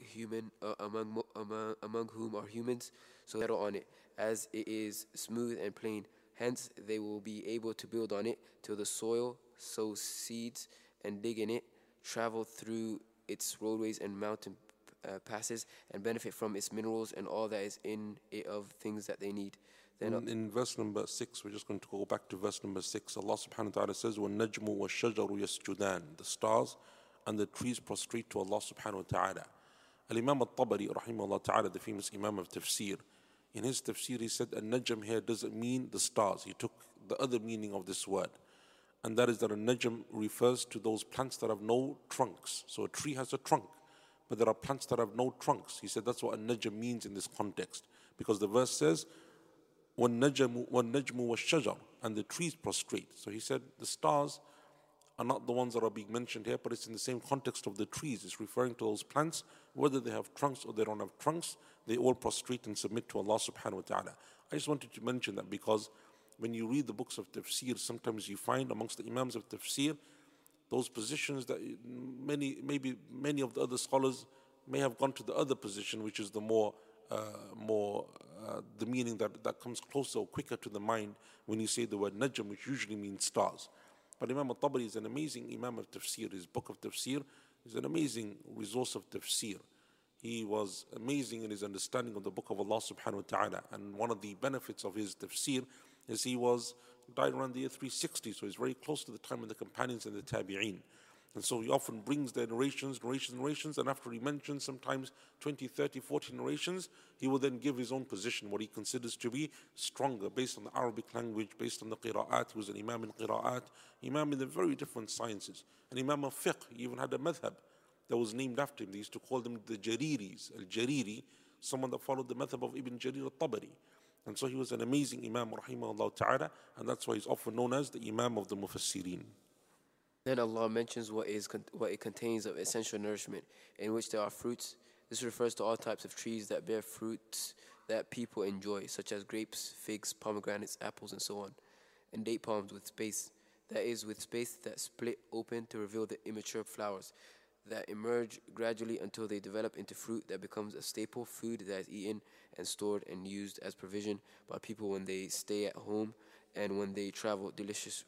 whom are humans, so settle on it, as it is smooth and plain. Hence, they will be able to build on it till the soil, sow seeds, and dig in it, travel through its roadways and mountain passes, and benefit from its minerals and all that is in it of things that they need. Then in verse number 6, we're just going to go back to verse number 6. Allah subhanahu wa ta'ala says, وَالنَّجْمُ وَالشَّجَرُ يَسْجُدَانِ. The stars and the trees prostrate to Allah subhanahu wa ta'ala. Al-Imam al-Tabari, rahimahullah ta'ala, the famous Imam of Tafsir, in his Tafsir he said, An-Najm here doesn't mean the stars. He took the other meaning of this word. And that is that a najm refers to those plants that have no trunks. So a tree has a trunk, but there are plants that have no trunks. He said that's what a najm means in this context. Because the verse says, وَالنَّجْمُ وَالشَّجَرُ, and the trees prostrate. So he said the stars are not the ones that are being mentioned here, but it's in the same context of the trees. It's referring to those plants, whether they have trunks or they don't have trunks, they all prostrate and submit to Allah subhanahu wa ta'ala. I just wanted to mention that because when you read the books of tafsir, sometimes you find amongst the imams of tafsir those positions that many of the other scholars may have gone to the other position, which is the the meaning that comes closer or quicker to the mind when you say the word najm, which usually means stars. But Imam al-Tabari is an amazing imam of tafsir. His book of tafsir is an amazing resource of tafsir. He was amazing in his understanding of the book of Allah subhanahu wa ta'ala. And one of the benefits of his tafsir is he died around the year 360, so he's very close to the time of the companions and the tabi'een. And so he often brings their narrations, and after he mentions sometimes 20, 30, 40 narrations, he will then give his own position, what he considers to be stronger, based on the Arabic language, based on the qira'at. He was an imam in qira'at, imam in the very different sciences. An imam of fiqh, he even had a madhab that was named after him. They used to call them the Jariris, al-Jariri, someone that followed the madhab of Ibn Jarir al-Tabari. And so he was an amazing imam, rahimahullah ta'ala, and that's why he's often known as the imam of the Mufassirin. Then Allah mentions what it contains of essential nourishment, in which there are fruits. This refers to all types of trees that bear fruits that people enjoy, such as grapes, figs, pomegranates, apples, and so on, and date palms with space. That is, with space that split open to reveal the immature flowers that emerge gradually until they develop into fruit that becomes a staple food that is eaten and stored and used as provision by people when they stay at home and when they travel. Delicious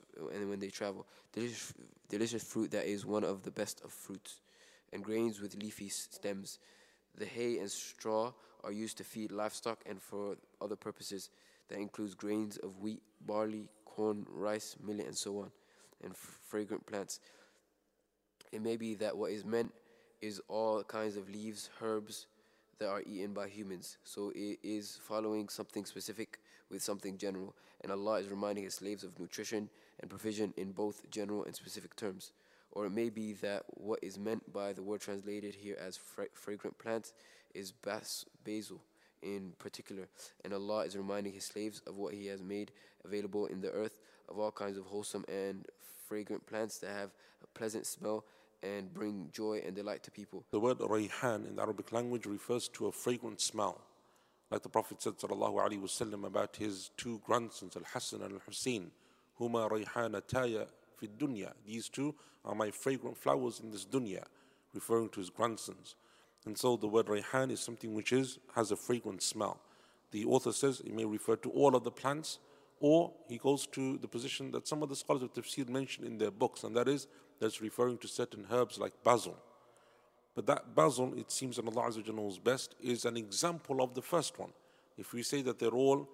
fruit that is one of the best of fruits, and grains with leafy stems. The hay and straw are used to feed livestock and for other purposes. That includes grains of wheat, barley, corn, rice, millet, and so on, and fragrant plants. It may be that what is meant is all kinds of leaves, herbs that are eaten by humans. So it is following something specific with something general, and Allah is reminding His slaves of nutrition and provision in both general and specific terms. Or it may be that what is meant by the word translated here as fragrant plants is basil in particular, and Allah is reminding His slaves of what He has made available in the earth of all kinds of wholesome and fragrant plants that have a pleasant smell and bring joy and delight to people. The word rayhan in the Arabic language refers to a fragrant smell. Like the Prophet said sallallahu alaihi wasallam about his two grandsons, Al-Hasan and Al-Hussein, huma rayhanataya fi dunya. These two are my fragrant flowers in this dunya, referring to his grandsons. And so the word rayhan is something which has a fragrant smell. The author says it may refer to all of the plants, Or he goes to the position that some of the scholars of tafsir mention in their books, and that is, that's referring to certain herbs like basil. But that basil, it seems that Allah Azza wa Jalla knows best, is an example of the first one. If we say that they're all,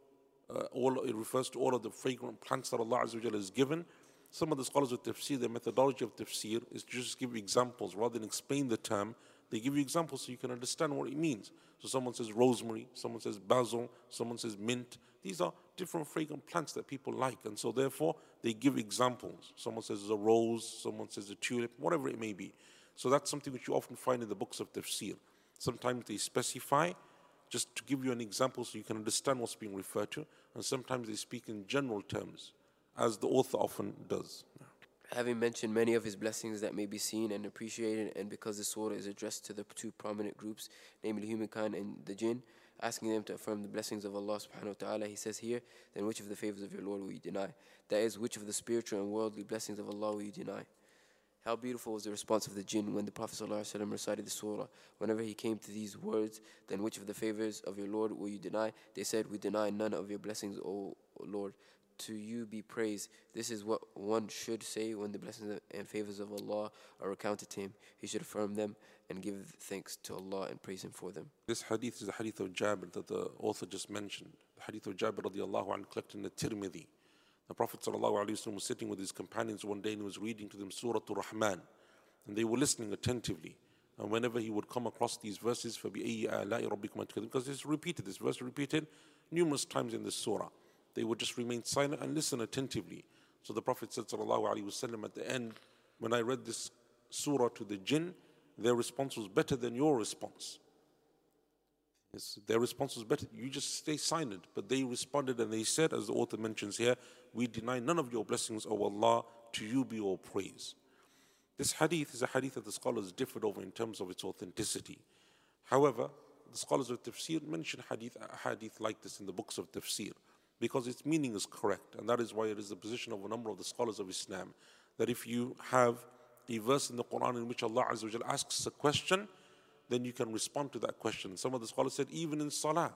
it refers to all of the fragrant plants that Allah Azza wa Jalla has given, some of the scholars of tafsir, their methodology of tafsir is to just give examples rather than explain the term. They give you examples so you can understand what it means. So someone says rosemary, someone says basil, someone says mint. These are different fragrant plants that people like, and so therefore they give examples. Someone says a rose, someone says a tulip, whatever it may be. So that's something which you often find in the books of tafsir. Sometimes they specify just to give you an example so you can understand what's being referred to, and sometimes they speak in general terms, as the author often does. Having mentioned many of his blessings that may be seen and appreciated, and because the surah is addressed to the two prominent groups, namely humankind and the jinn, asking them to affirm the blessings of Allah subhanahu wa ta'ala, he says here, then which of the favors of your Lord will you deny? That is, which of the spiritual and worldly blessings of Allah will you deny? How beautiful was the response of the jinn when the Prophet ﷺ recited the surah. Whenever he came to these words, then which of the favors of your Lord will you deny? They said, we deny none of your blessings, O Lord. To you be praise. This is what one should say when the blessings and favors of Allah are recounted to him. He should affirm them and give thanks to Allah and praise him for them. This hadith is the hadith of Jabir that the author just mentioned. The hadith of Jabir radiallahu anhu collected in the Tirmidhi. The Prophet ﷺ was sitting with his companions one day and he was reading to them Surah Ar-Rahman, and they were listening attentively. And whenever he would come across these verses, فَبِأَيِّ آلَاءِ رَبِّكُمَا تُكَذِّبُونَ, because this verse repeated numerous times in the surah, they would just remain silent and listen attentively. So the Prophet said ﷺ at the end, when I read this surah to the jinn, their response was better than your response. Yes, their response was better. You just stay silent. But they responded and they said, as the author mentions here, we deny none of your blessings, O Allah, to you be all praise. This hadith is a hadith that the scholars differed over in terms of its authenticity. However, the scholars of tafsir mention hadith like this in the books of tafsir because its meaning is correct. And that is why it is the position of a number of the scholars of Islam that if you have a verse in the Quran in which Allah Azza wa Jalla asks a question, then you can respond to that question. Some of the scholars said even in salah,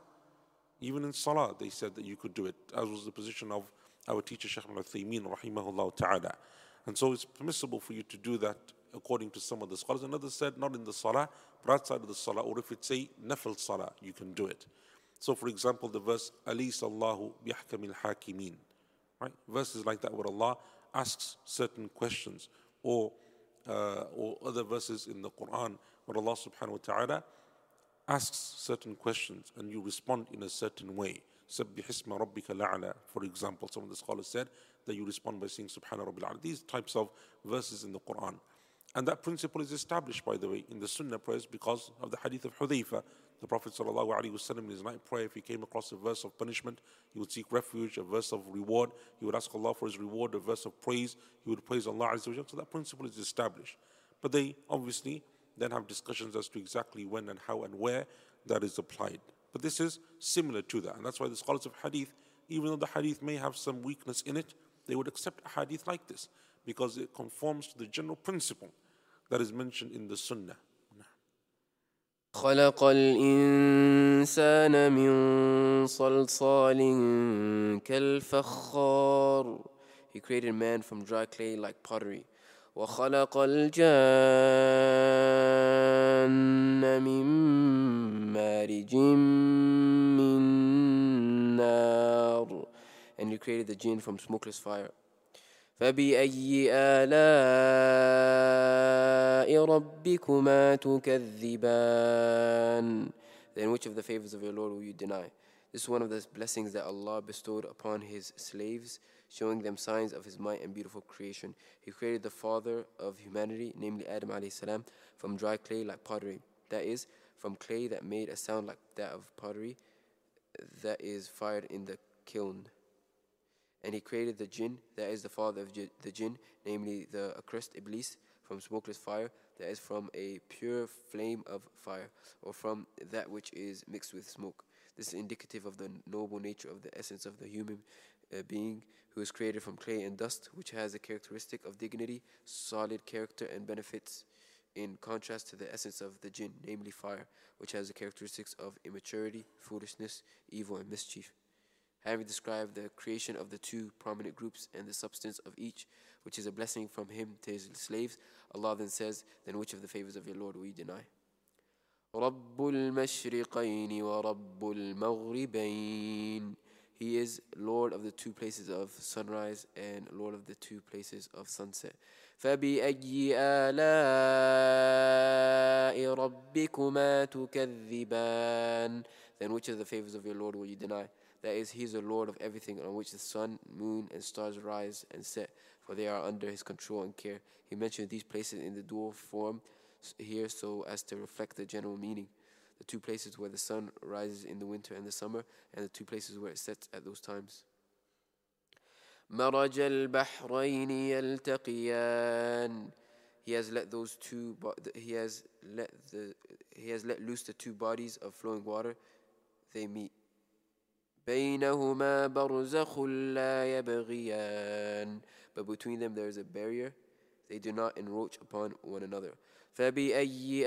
they said that you could do it, as was the position of our teacher Shaykh al-Uthaymeen rahimahullah ta'ala. And so it's permissible for you to do that according to some of the scholars. And others said not in the salah, but outside of the salah, or if it's a nafil salah, you can do it. So for example, the verse, Alaysa Allahu bihkamil hakimin, right? Verses like that where Allah asks certain questions, or other verses in the Quran where Allah subhanahu wa ta'ala asks certain questions and you respond in a certain way. Sabbih isma rabbika la'ala, for example, some of the scholars said that you respond by saying Subhana Rabbil A'la. These types of verses in the Quran. And that principle is established, by the way, in the Sunnah prayers because of the hadith of Hudayfa. The Prophet ﷺ in his night prayer, if he came across a verse of punishment, he would seek refuge, a verse of reward. He would ask Allah for his reward, a verse of praise. He would praise Allah Azza wa Jalla. So that principle is established. But they obviously then have discussions as to exactly when and how and where that is applied. But this is similar to that. And that's why the scholars of hadith, even though the hadith may have some weakness in it, they would accept a hadith like this because it conforms to the general principle that is mentioned in the Sunnah. خلق الإنسان من صلصال كالفخار. He created man from dry clay like pottery. وخلق الجان من مارج من نار. And he created the jinn from smokeless fire. فبأي آلاء ربكما تكذبان. Then which of the favors of your Lord will you deny? This is one of the blessings that Allah bestowed upon his slaves, showing them signs of his might and beautiful creation. He created the father of humanity, namely Adam alayhi salam, from dry clay like pottery. That is, from clay that made a sound like that of pottery that is fired in the kiln. And he created the jinn, that is the father of the jinn, namely the accursed Iblis, from smokeless fire, that is from a pure flame of fire, or from that which is mixed with smoke. This is indicative of the noble nature of the essence of the human being, who is created from clay and dust, which has a characteristic of dignity, solid character, and benefits, in contrast to the essence of the jinn, namely fire, which has the characteristics of immaturity, foolishness, evil, and mischief. Having described the creation of the two prominent groups and the substance of each, which is a blessing from him to his slaves, Allah then says, then which of the favors of your Lord will you deny? رَبُّ الْمَشْرِقَيْنِ وَرَبُّ الْمَغْرِبَيْنِ. He is Lord of the two places of sunrise and Lord of the two places of sunset. فَبِأَيِّ آلَاءِ رَبِّكُمَا تُكَذِّبَانِ. Then which of the favors of your Lord will you deny? That is, he is the Lord of everything on which the sun, moon, and stars rise and set, for they are under his control and care. He mentioned these places in the dual form here so as to reflect the general meaning. The two places where the sun rises in the winter and the summer, and the two places where it sets at those times. مَرَجَ الْبَحْرَيْنِ يَلْتَقِيَانِ. He has let loose the two bodies of flowing water, they meet. بَيْنَهُمَا بَرْزَخٌ لَا يَبْغِيَانِ. But between them there is a barrier, they do not encroach upon one another. فَبِأَيِّ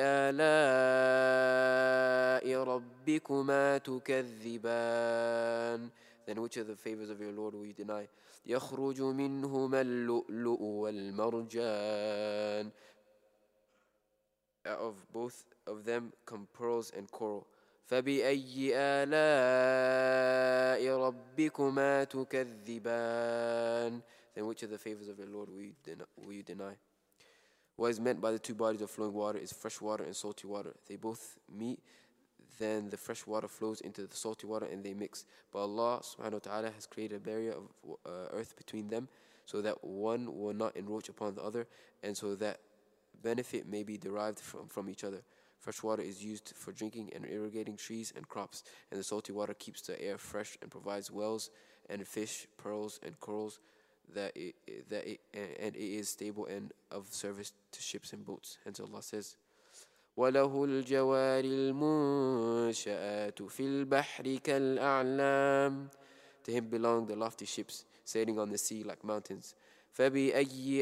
آلَاءِ رَبِّكُمَا تُكَذِّبَانِ. Then which of the favors of your Lord will you deny? يَخْرُجُ مِنْهُمَا اللُّؤْلُؤُ وَالْمَرْجَانِ. Out of both of them come pearls and coral. فَبِأَيِّ آلَاءِ رَبِّكُمَا تُكَذِّبَانِ. Then which of the favors of your Lord will you deny? What is meant by the two bodies of flowing water is fresh water and salty water. They both meet, then the fresh water flows into the salty water and they mix. But Allah subhanahu wa ta'ala has created a barrier of earth between them so that one will not encroach upon the other and so that benefit may be derived from each other. Fresh water is used for drinking and irrigating trees and crops, and the salty water keeps the air fresh and provides wells and fish, pearls and corals, and it is stable and of service to ships and boats. Hence Allah says, وَلَهُ الْجَوَارِ الْمُنْشَآتُ فِي الْبَحْرِ كَالْأَعْلَامِ. To him belong the lofty ships sailing on the sea like mountains. فَبِأَيِّ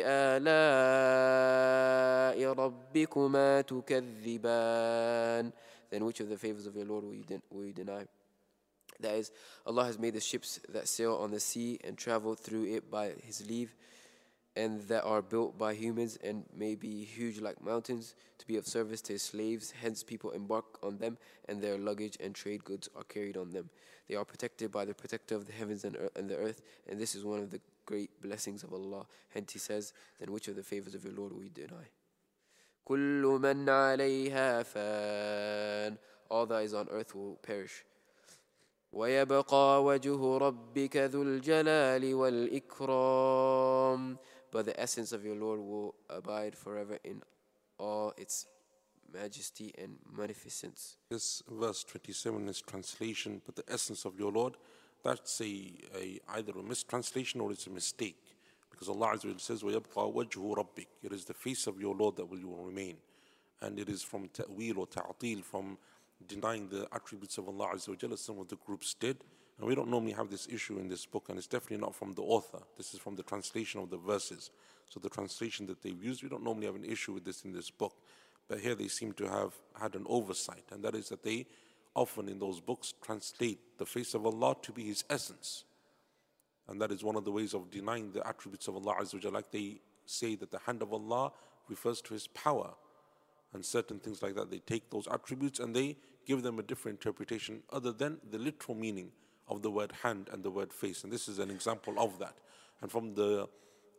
آلَاءِ رَبِّكُمَا تُكَذِّبَانِ. Then which of the favors of your Lord will you deny? That is, Allah has made the ships that sail on the sea and travel through it by His leave, and that are built by humans and may be huge like mountains, to be of service to His slaves. Hence people embark on them, and their luggage and trade goods are carried on them. They are protected by the protector of the heavens and the earth, and this is one of the great blessings of Allah. Hence He says, then which of the favors of your Lord will you deny? كُلُّ مَنْ عَلَيْهَا فَانٍ. All that is on earth will perish. وَيَبْقَى وَجْهُ رَبِّكَ ذُو الْجَلَالِ وَالْإِكْرَامِ. But the essence of your Lord will abide forever in all its majesty and magnificence. This verse 27 is translation, but the essence of your Lord, that's either a mistranslation or it's a mistake. Because Allah Azza wa Jalla says, وَيَبْقَى وَجْهُ رَبِّكَ. It is the face of your Lord that will remain. And it is from ta'wil or ta'atil, from denying the attributes of Allah Azza wa Jalla, some of the groups did. And we don't normally have this issue in this book, and it's definitely not from the author. This is from the translation of the verses. So the translation that they've used, we don't normally have an issue with this in this book. But here they seem to have had an oversight, and that is that they often in those books translate the face of Allah to be His essence. And that is one of the ways of denying the attributes of Allah Azza wa Jalla. Like they say that the hand of Allah refers to His power, and certain things like that. They take those attributes and they give them a different interpretation other than the literal meaning of the word hand and the word face. And this is an example of that. And from the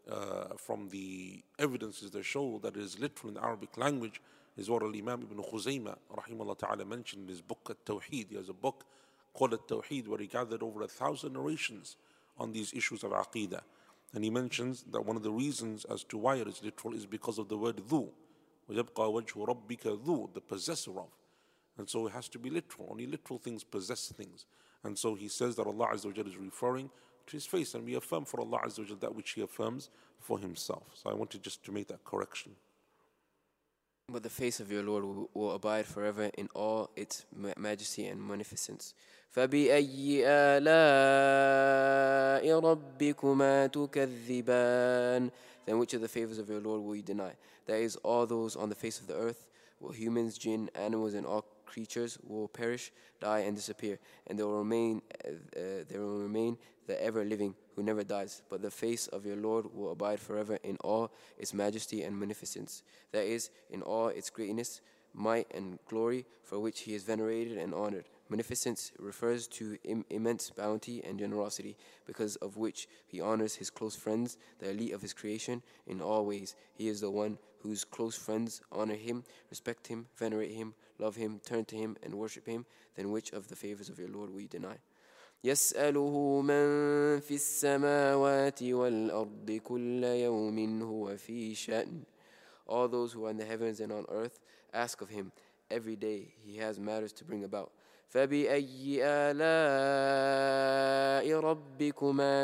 evidences that show that it is literal in the Arabic language is what Al-Imam Ibn Khuzaymah rahimahullah ta'ala mentioned in his book At-Tawheed. He has a book called At-Tawheed where he gathered over 1,000 narrations on these issues of Aqeedah. And he mentions that one of the reasons as to why it is literal is because of the word dhu. وَيَبْقَى وَجْهُ رَبِّكَ ذُو, the possessor of. And so it has to be literal. Only literal things possess things. And so he says that Allah Azza wa Jalla is referring to His face, and we affirm for Allah Azza wa Jalla that which He affirms for Himself. So I wanted just to make that correction. But the face of your Lord will abide forever in all its majesty and magnificence. فَبِأَيِّ آلَاءِ رَبِّكُمَا تُكَذِّبَانِ. Then which of the favors of your Lord will you deny? That is, all those on the face of the earth, humans, jinn, animals, and all creatures will perish, die, and disappear, and there will remain the ever-living who never dies. But the face of your Lord will abide forever in all its majesty and magnificence. That is, in all its greatness, might, and glory, for which he is venerated and honored. Magnificence refers to immense bounty and generosity, because of which he honors his close friends, the elite of his creation, in all ways. He is the one whose close friends honor him, respect him, venerate him, love him, turn to him, and worship him. Then which of the favors of your Lord will you deny? يسأله من في السماوات والأرض كل يوم هو في شأن. All those who are in the heavens and on earth ask of him. Every day he has matters to bring about. فبأي آلاء ربكما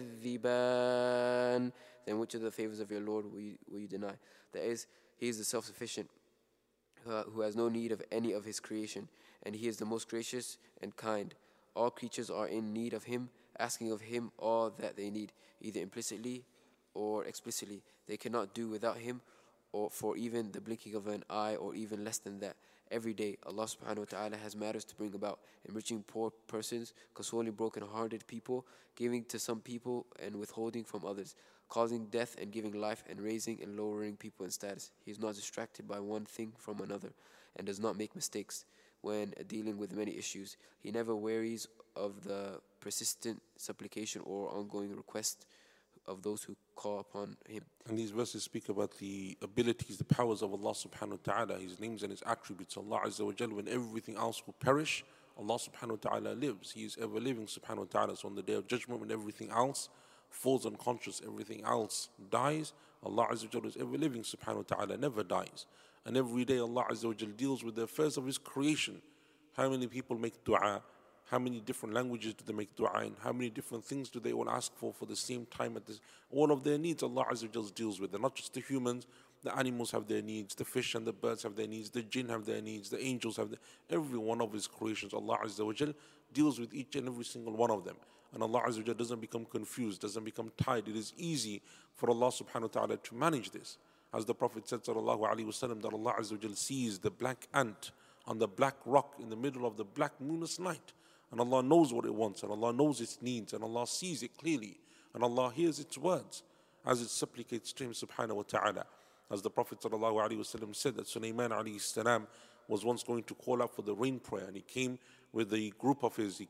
تكذبان. Then which of the favors of your Lord will you deny? That is, he is the self-sufficient, who has no need of any of his creation, and he is the most gracious and kind. All creatures are in need of him, asking of him all that they need, either implicitly or explicitly. They cannot do without him, or for even the blinking of an eye, or even less than that. Every day, Allah subhanahu wa ta'ala has matters to bring about, enriching poor persons, consoling broken-hearted people, giving to some people and withholding from others, causing death and giving life, and raising and lowering people in status. He is not distracted by one thing from another, and does not make mistakes when dealing with many issues. He never wearies of the persistent supplication or ongoing request of those who call upon him. And these verses speak about the abilities, the powers of Allah subhanahu wa ta'ala, his names and his attributes. Allah Azza wa Jal, when everything else will perish, Allah subhanahu wa ta'ala lives. He is ever living subhanahu wa ta'ala. So on the day of judgment, when everything else falls unconscious, everything else dies, Allah Azza wa Jal is ever living subhanahu wa ta'ala, never dies. And every day Allah Azza wa Jal deals with the affairs of his creation. How many people make dua? How many different languages do they make dua in? How many different things do they all ask for the same time? All of their needs Allah Azza wa Jal deals with. They're not just the humans, the animals have their needs, the fish and the birds have their needs, the jinn have their needs, the angels have their... Every one of his creations, Allah Azza wa Jal deals with each and every single one of them. And Allah Azza wa Jal doesn't become confused, doesn't become tied. It is easy for Allah subhanahu wa ta'ala to manage this. As the Prophet said sallallahu alayhi wa sallam, that Allah Azza wa Jal sees the black ant on the black rock in the middle of the black moonless night. And Allah knows what it wants, and Allah knows its needs, and Allah sees it clearly, and Allah hears its words as it supplicates to him subhanahu wa ta'ala. As the Prophet sallallahu alayhi wa sallam said that Sulaiman alayhi salam was once going to call out for the rain prayer, and he came with a group of his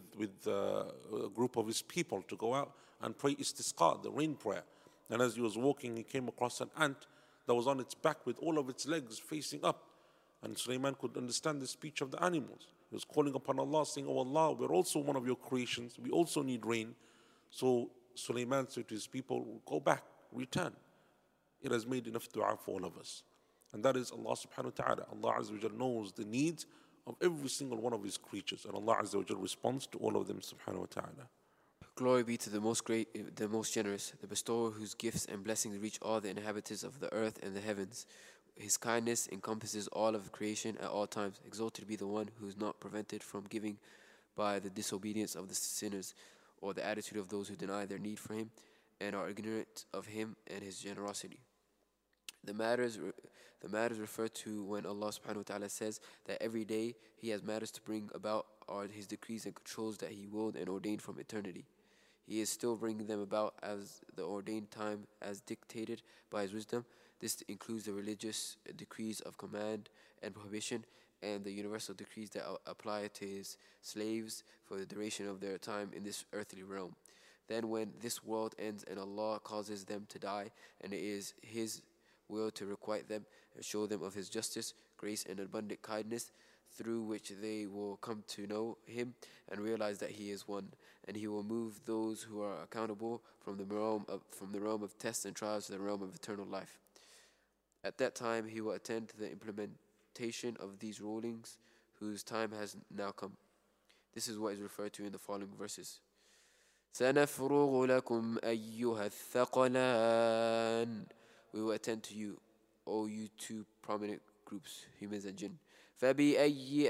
people to go out and pray istisqa, the rain prayer. And as he was walking, he came across an ant that was on its back with all of its legs facing up. And Sulaiman could understand the speech of the animals. He was calling upon Allah, saying, "Oh Allah, we're also one of your creations. We also need rain." So Sulaiman said to his people, "Go back, return. It has made enough dua for all of us." And that is Allah subhanahu wa ta'ala. Allah Azza wa Jal knows the needs of every single one of his creatures. And Allah Azza wa Jal responds to all of them subhanahu wa ta'ala. Glory be to the most great, the most generous, the bestower whose gifts and blessings reach all the inhabitants of the earth and the heavens. His kindness encompasses all of creation at all times. Exalted be the one who is not prevented from giving by the disobedience of the sinners, or the attitude of those who deny their need for him and are ignorant of him and his generosity. The matters referred to when Allah subhanahu wa ta'ala says that every day he has matters to bring about are his decrees and controls that he willed and ordained from eternity. He is still bringing them about as the ordained time as dictated by his wisdom. This includes the religious decrees of command and prohibition, and the universal decrees that apply to his slaves for the duration of their time in this earthly realm. Then when this world ends and Allah causes them to die, and it is his will to requite them and show them of his justice, grace, and abundant kindness, through which they will come to know him and realize that he is one, and he will move those who are accountable from the realm of tests and trials to the realm of eternal life. At that time he will attend to the implementation of these rulings, whose time has now come. This is what is referred to in the following verses. سَنَفْرُغُ لَكُمْ أَيُّهَا الثَّقَلَانِ. We will attend to you, O you two prominent groups, humans and jinn. فَبِأَيِّ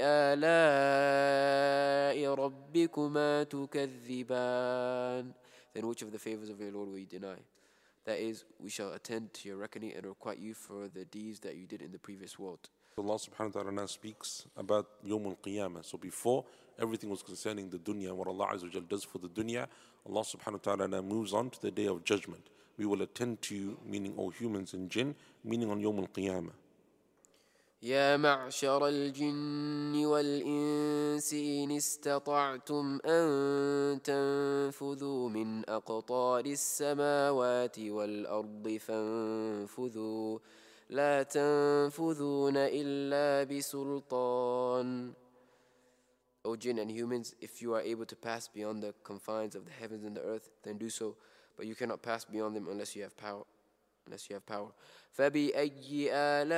آلَاءِ رَبِّكُمَا تُكَذِّبَانِ. Then which of the favors of your Lord will you deny? That is, we shall attend to your reckoning and requite you for the deeds that you did in the previous world. Allah subhanahu wa ta'ala now speaks about Yawm al-Qiyamah. So before, everything was concerning the dunya, what Allah Azza wa Jal does for the dunya. Allah subhanahu wa ta'ala now moves on to the day of judgment. We will attend to you, meaning all humans and jinn, meaning on Yawm al-Qiyamah. يا معشر الجن والإنس إن استطعتم أن تنفذوا من أقطار السماوات والأرض فانفذوا لا تنفذون إلا بسلطان. O jinn and humans, if you are able to pass beyond the confines of the heavens and the earth, then do so, but you cannot pass beyond them unless you have power. فبأي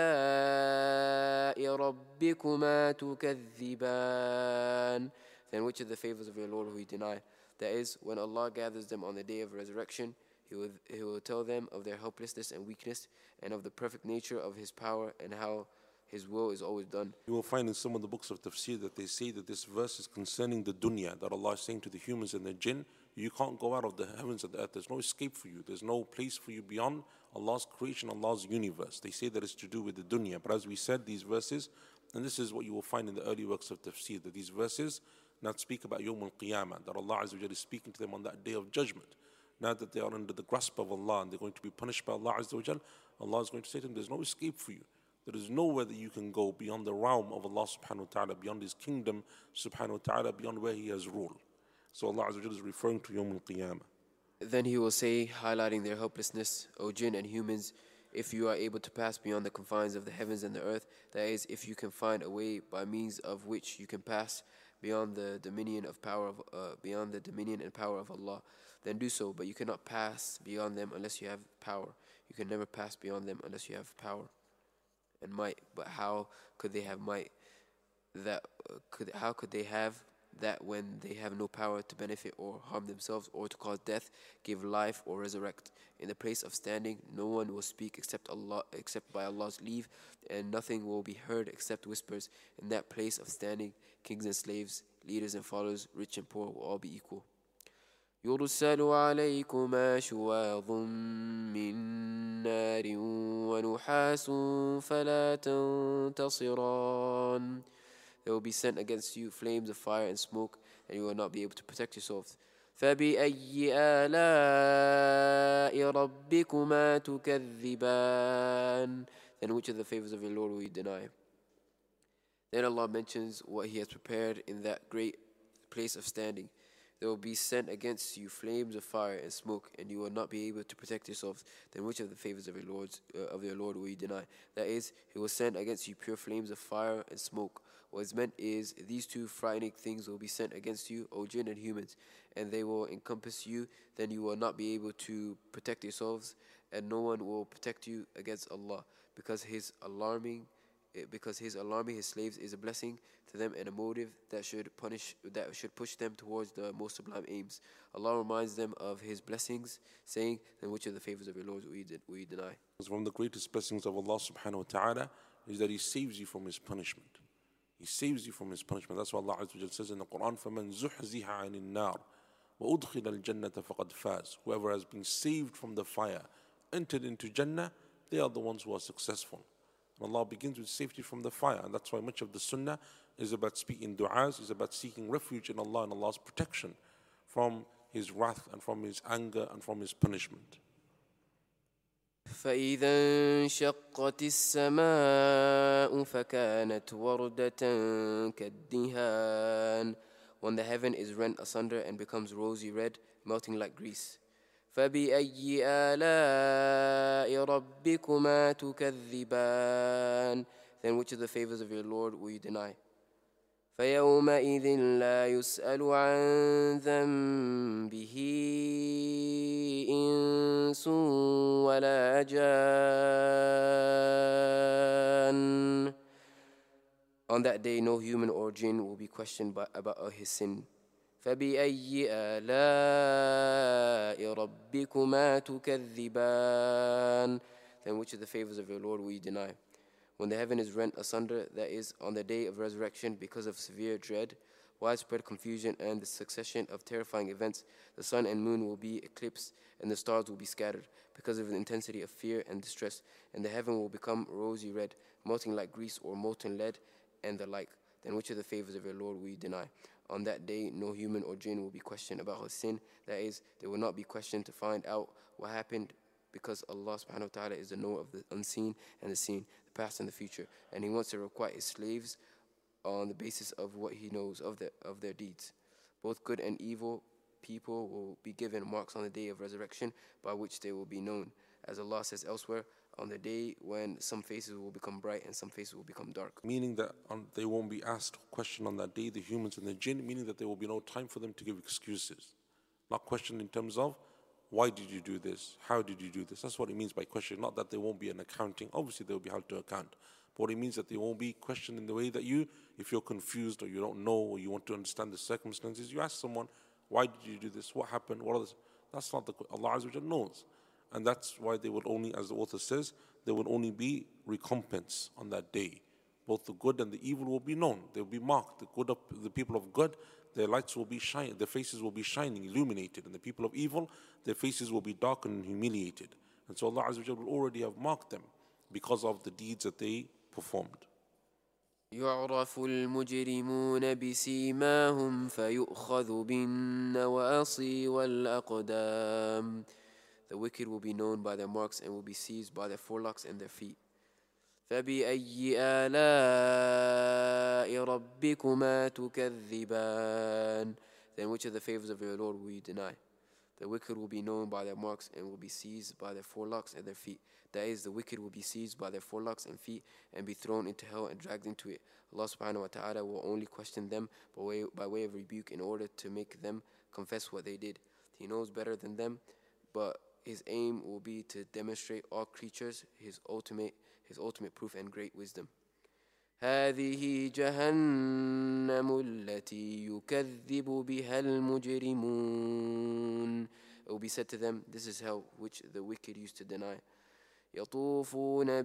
آلاء ربكما تكذبان. Then which of the favors of your Lord will you deny? That is, when Allah gathers them on the day of resurrection, He will tell them of their helplessness and weakness, and of the perfect nature of His power and how His will is always done. You will find in some of the books of tafsir that they say that this verse is concerning the dunya, that Allah is saying to the humans and the jinn, you can't go out of the heavens and the earth. There's no escape for you. There's no place for you beyond Allah's creation, Allah's universe. They say that it's to do with the dunya. But as we said, these verses, and this is what you will find in the early works of tafsir, that these verses not speak about Yawm al-Qiyamah, that Allah Azza wa Jalla is speaking to them on that day of judgment. Now that they are under the grasp of Allah and they're going to be punished by Allah Azza wa Jalla, Allah is going to say to them, there's no escape for you. There is nowhere that you can go beyond the realm of Allah subhanahu wa ta'ala, beyond His kingdom subhanahu wa ta'ala, beyond where He has rule. So Allah Azza wa Jalla is referring to Yawm al-Qiyamah. Then He will say, highlighting their helplessness, O jinn and humans, if you are able to pass beyond the confines of the heavens and the earth, that is, if you can find a way by means of which you can pass beyond the dominion and power of Allah, then do so, but you cannot pass beyond them unless you have power. You can never pass beyond them unless you have power and might. But how could they have might? How could they have that when they have no power to benefit or harm themselves, or to cause death, give life, or resurrect? In the place of standing, no one will speak except by Allah's leave, and nothing will be heard except whispers. In that place of standing, kings and slaves, leaders and followers, rich and poor will all be equal. يرسل عليكما شواظ من نار ونحاس فلا تنتصران. There will be sent against you flames of fire and smoke, and you will not be able to protect yourselves. فبأي آلاء ربكما تكذبان. Then which of the favors of your Lord will you deny? Then Allah mentions what He has prepared in that great place of standing. There will be sent against you flames of fire and smoke, and you will not be able to protect yourselves. Then which of the favors of your Lord will you deny? That is, He will send against you pure flames of fire and smoke. What is meant is, these two frightening things will be sent against you, O jinn and humans, and they will encompass you. Then you will not be able to protect yourselves, and no one will protect you against Allah, because His alarming His slaves is a blessing to them and a motive that should push them towards the most sublime aims. Allah reminds them of His blessings, saying, then which of the favors of your Lord will you deny? One of the greatest blessings of Allah subhanahu wa ta'ala is that He saves you from His punishment. He saves you from His punishment. That's why Allah Azza wa Jalla says in the Quran, فَمَنْ زُحْزِحَ عَنِ النَّارِ وَأُدْخِلَ الْجَنَّةَ فَقَدْ فَازَ. Whoever has been saved from the fire, entered into Jannah, they are the ones who are successful. And Allah begins with safety from the fire. And that's why much of the sunnah is about speaking du'as, is about seeking refuge in Allah and Allah's protection from His wrath and from His anger and from His punishment. فإذا انشقت السماء فكانت وردة كالدهان. When the heaven is rent asunder and becomes rosy red, melting like grease. فبأي آلاء ربكما تكذبان. Then which of the favors of your Lord will you deny? فيومئذ لا يسأل عن ذنبه إنس ولا جان. On that day, no human or jinn will be questioned about his sin. فبأي آلاء ربكما تكذبان. Then which of the favors of your Lord will you deny? When the heaven is rent asunder, that is, on the day of resurrection, because of severe dread, widespread confusion and the succession of terrifying events. The sun and moon will be eclipsed and the stars will be scattered because of the intensity of fear and distress, and the heaven will become rosy red, melting like grease or molten lead, and the like. Then which of the favors of your Lord will you deny? On that day, no human or jinn will be questioned about his sin. That is, they will not be questioned to find out what happened, because Allah subhanahu wa ta'ala is the knower of the unseen and the seen, the past and the future, and He wants to requite His slaves on the basis of what He knows of their deeds. Both good and evil people will be given marks on the day of resurrection by which they will be known. As Allah says elsewhere, on the day when some faces will become bright and some faces will become dark. Meaning that they won't be asked a question on that day, the humans and the jinn, meaning that there will be no time for them to give excuses. Not questioned in terms of, why did you do this? How did you do this? That's what it means by question. Not that there won't be an accounting. Obviously, there will be held to account. But what it means that there won't be questioned in the way that if you're confused or you don't know or you want to understand the circumstances, you ask someone, why did you do this? What happened? That's not Allah Azza wa Jalla knows. And that's why they would only, as the author says, there would only be recompense on that day. Both the good and the evil will be known. They will be marked. The people of good, their lights will be shining, their faces will be shining, illuminated. And the people of evil, their faces will be darkened and humiliated. And so Allah Azza wa Jalla will already have marked them because of the deeds that they performed. يعرف المجرمون بسيماهم فيؤخذ بالنواصي والأقدام. The wicked will be known by their marks and will be seized by their forelocks and their feet. فبأي آلاء ربكما تكذبان. Then which of the favors of your Lord will you deny? The wicked will be known by their marks and will be seized by their forelocks and their feet. That is, the wicked will be seized by their forelocks and feet and be thrown into hell and dragged into it. Allah subhanahu wa ta'ala will only question them by way of rebuke in order to make them confess what they did. He knows better than them, but His aim will be to demonstrate all creatures His ultimate proof and great wisdom. هذه جهنم التي يكذب بها المجرمون. It will be said to them, this is hell which the wicked used to deny. يطوفون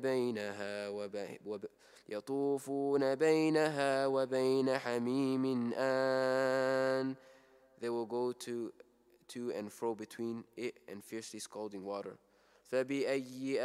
بينها وبين حميم آن. They will go to and fro between it and fiercely scalding water. فبأي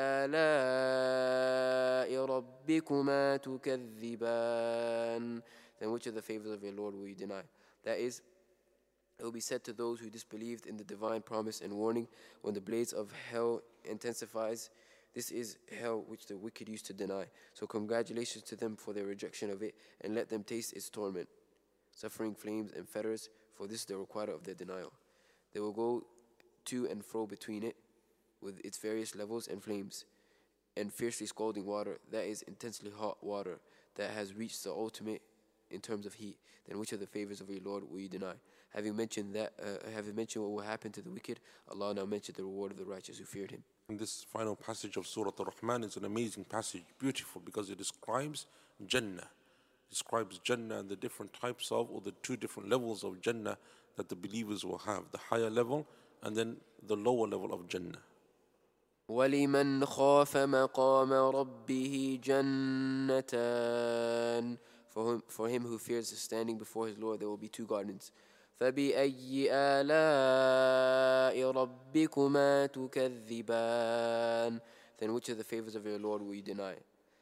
آلاء ربكما تكذبان. Then which of the favors of your Lord will you deny? That is, it will be said to those who disbelieved in the divine promise and warning when the blaze of hell intensifies, this is hell which the wicked used to deny. So congratulations to them for their rejection of it, and let them taste its torment, suffering flames and fetters, for this is the requital of their denial. They will go to and fro between it with its various levels and flames, and fiercely scalding water, that is intensely hot water that has reached the ultimate in terms of heat. Then which of the favors of your Lord will you deny? Having mentioned what will happen to the wicked, Allah now mentioned the reward of the righteous who feared Him. And this final passage of Surah Ar-Rahman is an amazing passage, beautiful, because it describes Jannah. Describes Jannah and the different types of, or the two different levels of Jannah that the believers will have. The higher level and then the lower level of Jannah. وَلِمَنْ خَافَ مَقَامَ رَبِّهِ جَنَّتَانِ. For him who fears standing before his Lord, there will be two gardens. فَبِأَيِّ آلَاءِ رَبِّكُمَا تُكَذِّبَانِ. Then which of the favors of your Lord will you deny?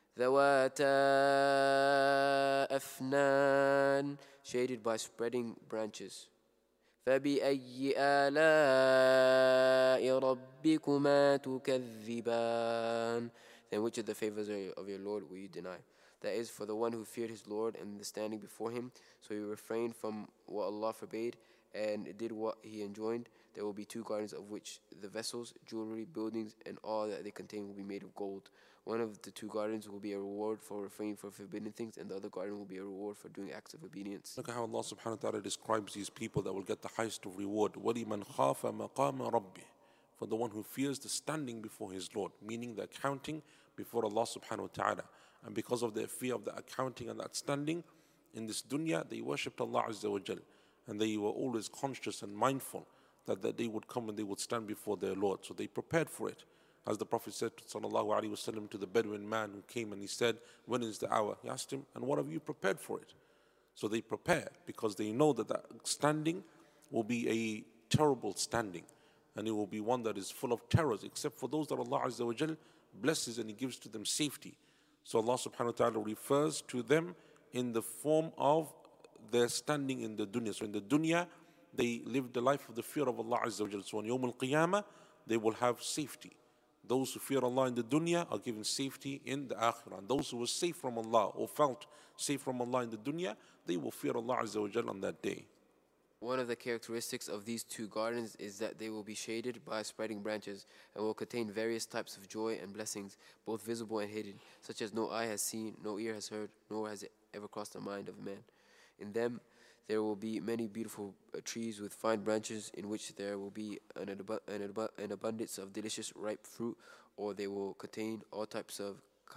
ذَوَاتَا أَفْنَانِ. Shaded by spreading branches. فَبِأَيِّ آلَاءِ رَبِّكُمَا تُكَذِّبَانِ. Then which of the favors of your Lord will you deny? That is, for the one who feared his Lord and the standing before him, so he refrained from what Allah forbade and did what He enjoined, there will be two gardens of which the vessels, jewelry, buildings, and all that they contain will be made of gold. One of the two gardens will be a reward for refraining from forbidden things, and the other garden will be a reward for doing acts of obedience. Look at how Allah subhanahu wa ta'ala describes these people that will get the highest of reward. وَلِمَنْ خَافَ مَقَامَ رَبِّهِ. For the one who fears the standing before his Lord, meaning the accounting before Allah subhanahu wa ta'ala. And because of their fear of the accounting and that standing, in this dunya, they worshipped Allah Azza wa Jal. And they were always conscious and mindful that the day would come and they would stand before their Lord. So they prepared for it. As the Prophet said sallallahu alaihi wasallam to the Bedouin man who came and he said, when is the hour? He asked him, and what have you prepared for it? So they prepare because they know that that standing will be a terrible standing, and it will be one that is full of terrors, except for those that Allah Azza wa Jal blesses and He gives to them safety. So Allah subhanahu wa ta'ala refers to them in the form of their standing in the dunya. So in the dunya, they live the life of the fear of Allah Azza wa Jal. So on Yawm al-Qiyamah, they will have safety. Those who fear Allah in the dunya are given safety in the akhirah. And those who were safe from Allah or felt safe from Allah in the dunya, they will fear Allah Azza wa Jal on that day. One of the characteristics of these two gardens is that they will be shaded by spreading branches and will contain various types of joy and blessings, both visible and hidden, such as no eye has seen, no ear has heard, nor has it ever crossed the mind of man. In them, there will be many beautiful trees with fine branches in which there will be an abundance of delicious ripe fruit, or they will contain all types and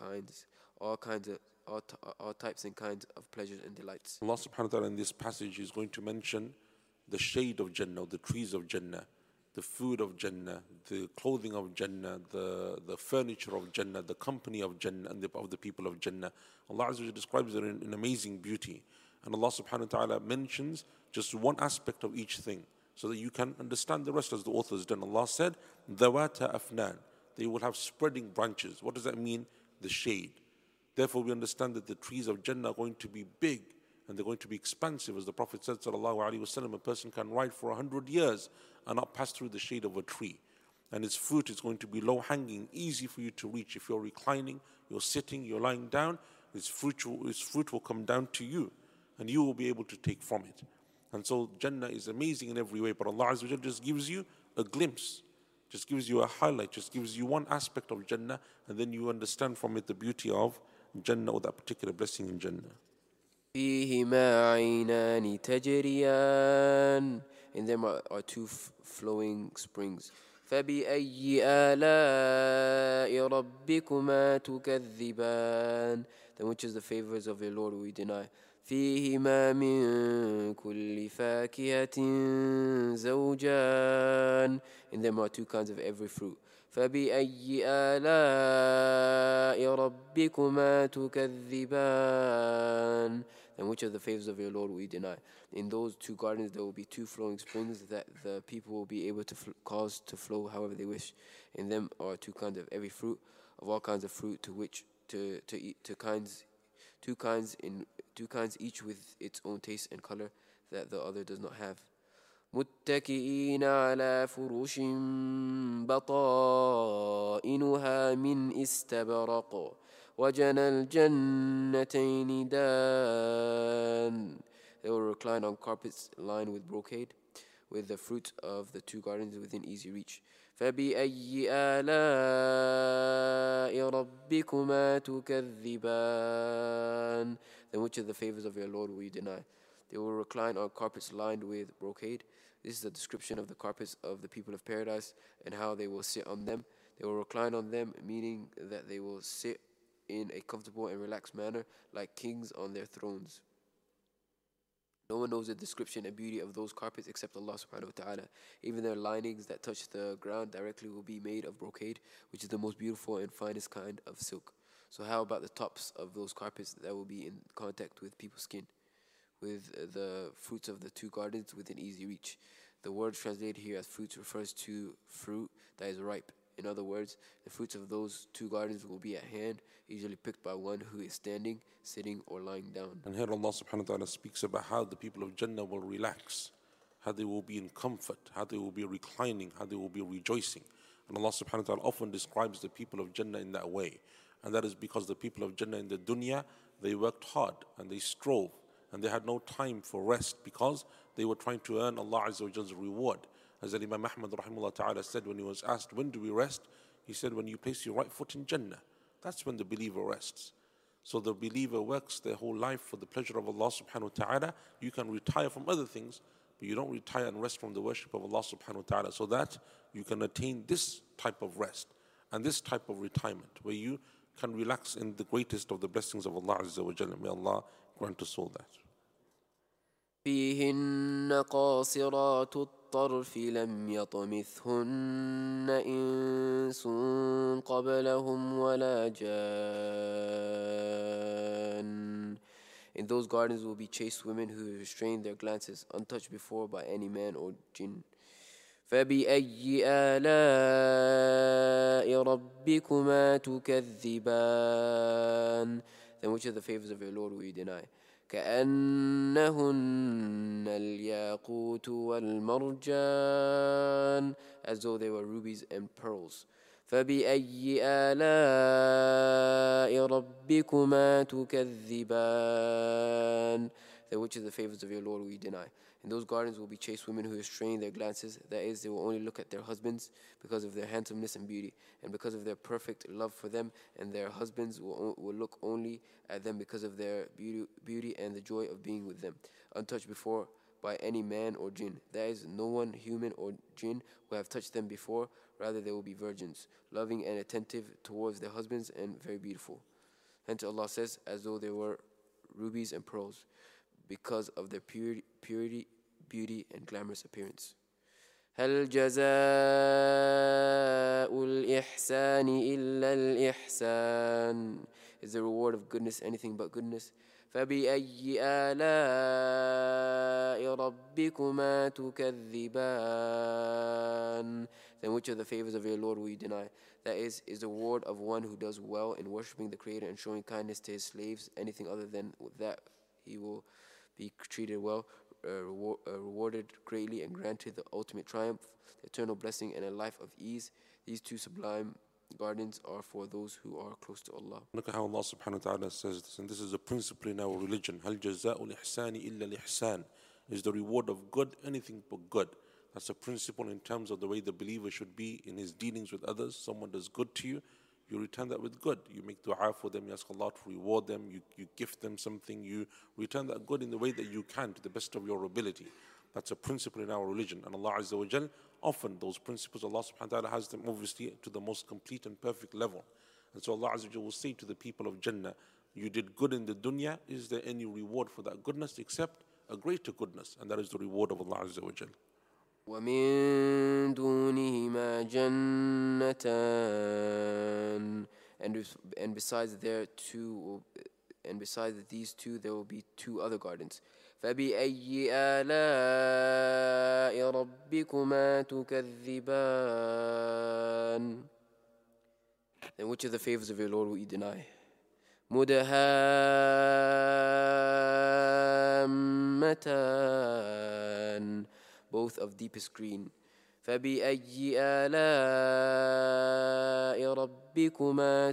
kinds of pleasures and delights. Allah subhanahu wa ta'ala in this passage is going to mention the shade of Jannah, the trees of Jannah, the food of Jannah, the clothing of Jannah, the furniture of Jannah, the company of Jannah, and of the people of Jannah. Allah Azza wa Jalla describes it in amazing beauty. And Allah subhanahu wa ta'ala mentions just one aspect of each thing so that you can understand the rest as the author has done. Allah said, ذَوَاتَ أَفْنَانٍ. They will have spreading branches. What does that mean? The shade. Therefore, we understand that the trees of Jannah are going to be big and they're going to be expansive. As the Prophet said, sallallahu alaihi wasallam, a person can ride for 100 years and not pass through the shade of a tree. And its fruit is going to be low-hanging, easy for you to reach. If you're reclining, you're sitting, you're lying down, its fruit will come down to you, and you will be able to take from it. And so Jannah is amazing in every way, but Allah Azza wa Jalla just gives you a glimpse, just gives you a highlight, just gives you one aspect of Jannah, and then you understand from it the beauty of Jannah or that particular blessing in Jannah. فيهما عينان تجريان. In them are two flowing springs. فبأي آلاء ربكما تكذبان. Then which is the favors of your Lord we deny? فيهما من كل فاكهة زوجان. In them are two kinds of every fruit. فبأي آلاء ربكما تكذبان. Then which of the favors of your Lord we deny? In those two gardens there will be two flowing springs that the people will be able to cause to flow however they wish. In them are two kinds of every fruit, of all kinds of fruit, to which to eat two kinds each with its own taste and color that the other does not have. متكئين على فرش بطائنها من استبرق وجنى الجنتين دان. They will recline on carpets lined with brocade, with the fruit of the two gardens within easy reach. فبأي آلاء ربكما تكذبان. Then which of the favors of your Lord will you deny? They will recline on carpets lined with brocade. This is a description of the carpets of the people of paradise and how they will sit on them. They will recline on them, meaning that they will sit in a comfortable and relaxed manner like kings on their thrones. No one knows the description and beauty of those carpets except Allah subhanahu wa ta'ala. Even their linings that touch the ground directly will be made of brocade, which is the most beautiful and finest kind of silk. So how about the tops of those carpets that will be in contact with people's skin, with the fruits of the two gardens within easy reach? The word translated here as fruits refers to fruit that is ripe. In other words, the fruits of those two gardens will be at hand, easily picked by one who is standing, sitting, or lying down. And here Allah subhanahu wa ta'ala speaks about how the people of Jannah will relax, how they will be in comfort, how they will be reclining, how they will be rejoicing. And Allah subhanahu wa ta'ala often describes the people of Jannah in that way. And that is because the people of Jannah in the dunya, they worked hard and they strove and they had no time for rest because they were trying to earn Allah Azza wa Jalla's reward. As Imam Ahmad rahimahullah ta'ala said when he was asked, when do we rest? He said, when you place your right foot in Jannah, that's when the believer rests. So the believer works their whole life for the pleasure of Allah subhanahu wa ta'ala. You can retire from other things, but you don't retire and rest from the worship of Allah subhanahu wa ta'ala, so that you can attain this type of rest and this type of retirement where you can relax in the greatest of the blessings of Allah Azza wa Jalla. May Allah grant us all that. فيهن قاصرات الطرف لم يطمثهن إنس قبلهم ولا جان. In those gardens will be chaste women who restrain their glances, untouched before by any man or jinn. فبأي آلاء ربكما تكذبان? Then which of the favors of your Lord will you deny? كأنهن الياقوت والمرجان, as though they were rubies and pearls. فبأي آلاء ربكما تكذبان? Then which of the favors of your Lord will you deny? In those gardens will be chaste women who restrain their glances, that is, they will only look at their husbands because of their handsomeness and beauty, and because of their perfect love for them, and their husbands will look only at them because of their beauty and the joy of being with them, untouched before by any man or jinn. That is, no one, human or jinn, will have touched them before. Rather, they will be virgins, loving and attentive towards their husbands and very beautiful. Hence Allah says, as though they were rubies and pearls, because of their purity, beauty, and glamorous appearance. هل جزاء الإحسان إلا الإحسان? Is the reward of goodness anything but goodness? فبأي آلاء ربكما تكذبان? Then which of the favors of your Lord will you deny? That is the reward of one who does well in worshipping the Creator and showing kindness to his slaves. Anything other than that, he will be treated well, rewarded greatly, and granted the ultimate triumph, the eternal blessing, and a life of ease. These two sublime gardens are for those who are close to Allah. Look at how Allah subhanahu wa ta'ala says this, and this is a principle in our religion. هَلْ جَزَاءُ الْإِحْسَانِ إِلَّا الْإِحْسَانِ? Is the reward of good anything but good? That's a principle in terms of the way the believer should be in his dealings with others. Someone does good to you, you return that with good. You make dua for them, you ask Allah to reward them, you gift them something, you return that good in the way that you can to the best of your ability. That's a principle in our religion. And Allah Azza wa Jal, often those principles, Allah subhanahu wa ta'ala has them obviously to the most complete and perfect level. And so Allah Azza wa Jal will say to the people of Jannah, you did good in the dunya, is there any reward for that goodness except a greater goodness? And that is the reward of Allah Azza wa Jal. وَمِن دُونِهِمَا جَنَّتَانِ, and besides these two there will be two other gardens. فَبِأَيِّ آلَاءِ رَبِّكُمَا تُكَذِّبَانِ? Then which of the favors of your Lord will you deny? مُدْهَامَّتَانِ, both of deepest green. فَبِأَيِّ آلَاءِ رَبِّكُمَا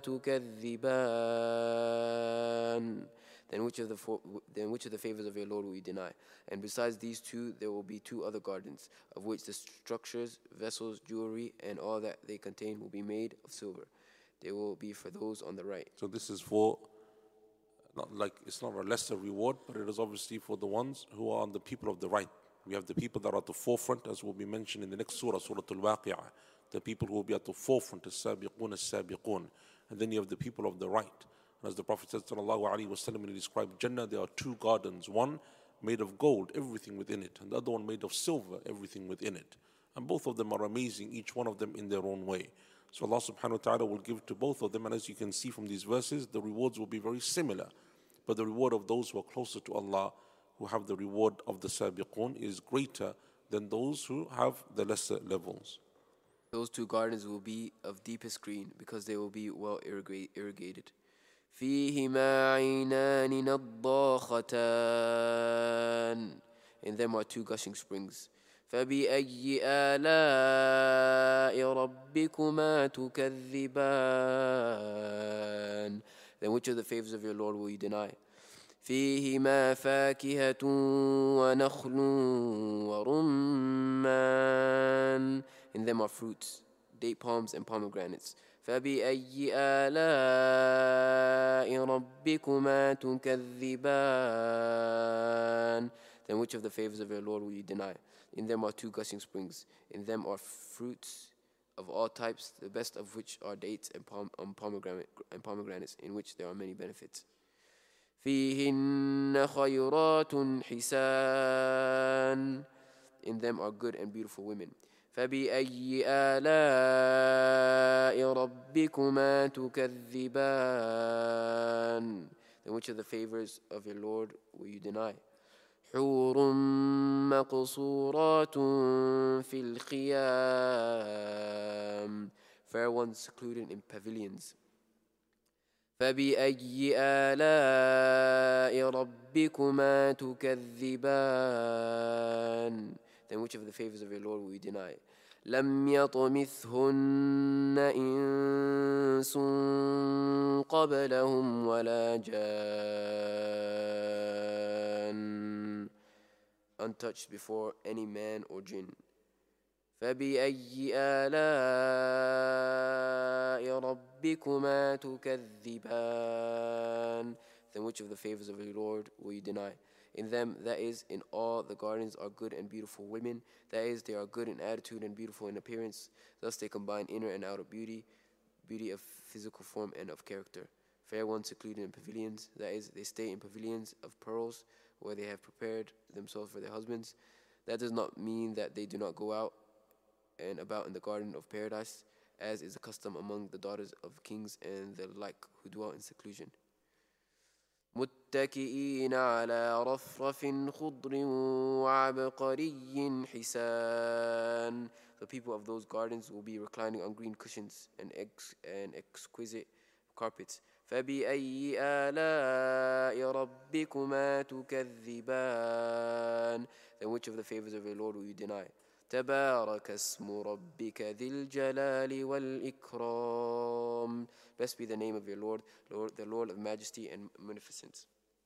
تُكَذِّبَانِ? Then which of the favors of your Lord will you deny? And besides these two, there will be two other gardens, of which the structures, vessels, jewelry, and all that they contain will be made of silver. They will be for those on the right. So this is for, it's not a lesser reward, but it is obviously for the ones who are on the people of the right. We have the people that are at the forefront, as will be mentioned in the next surah, Surah Al-Waqi'ah. The people who will be at the forefront, as-sabiqun, as-sabiqun. And then you have the people of the right. And as the Prophet said, sallallahu alaihi wasallam, when he described Jannah, there are two gardens. One made of gold, everything within it. And the other one made of silver, everything within it. And both of them are amazing, each one of them in their own way. So Allah subhanahu wa ta'ala will give to both of them. And as you can see from these verses, the rewards will be very similar. But the reward of those who are closer to Allah, who have the reward of the sabiqun, is greater than those who have the lesser levels. Those two gardens will be of deepest green because they will be well irrigated. فِيهِمَا عَيْنَانِ نَضَّاخَتَانِ, in them are two gushing springs. فَبِأَيِّ آلَاءِ رَبِّكُمَا تُكَذِّبَانِ? Then which of the favors of your Lord will you deny? فِيهِمَا فَاكِهَةٌ وَنَخْلٌ وَرُمَّانٌ, in them are fruits, date palms and pomegranates. فَبِأَيِّ آلَاءِ رَبِّكُمَا تُكَذِّبَانِ? Then which of the favors of your Lord will you deny? In them are two gushing springs. In them are fruits of all types, the best of which are dates and pomegranates, in which there are many benefits. فِيهِنَّ خَيْرَاتٌ حِسَانٌ, in them are good and beautiful women. فَبِأَيِّ آلَاءِ رَبِّكُمَا تُكَذِّبَانِ? Then which of the favors of your Lord will you deny? حور مقصورات في الخيام, fair ones secluded in pavilions. فبأي آلاء ربكما تكذبان, then which of the favors of your Lord will you deny? لم يطمثهن إنس قبلهم ولا جان, untouched before any man or jinn. فبأي آلاء ربكما تكذبان, then which of the favors of your Lord will you deny? In them, that is, in all the gardens are good and beautiful women, that is, they are good in attitude and beautiful in appearance, thus they combine inner and outer beauty, beauty of physical form and of character. Fair ones secluded in pavilions, that is, they stay in pavilions of pearls, where they have prepared themselves for their husbands. That does not mean that they do not go out and about in the garden of paradise, as is the custom among the daughters of kings and the like who dwell in seclusion. متكئين على رفرف خضر وعبقري حسان, the people of those gardens will be reclining on green cushions and exquisite carpets. فبأي آلاء ربكما تكذبان, then which of the favors of your Lord will you deny? تبارك اسم ربك ذي الجلال والإكرام, blessed be the name of your Lord, the Lord of majesty and munificence.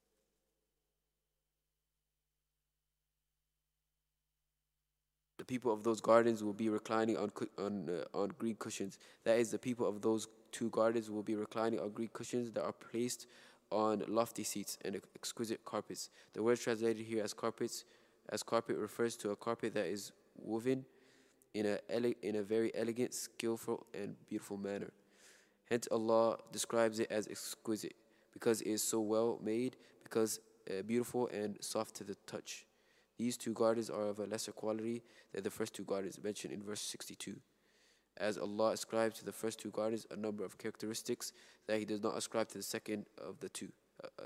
The people of those gardens will be reclining on green cushions. That is, the people of those two gardens will be reclining on green cushions that are placed on lofty seats and exquisite carpets. The word translated here as carpet refers to a carpet that is woven in a very elegant, skillful, and beautiful manner. Hence, Allah describes it as exquisite because it is so well made, because beautiful and soft to the touch. These two gardens are of a lesser quality than the first two gardens mentioned in verse 62. As Allah ascribes to the first two gardens a number of characteristics that He does not ascribe to the second of the two.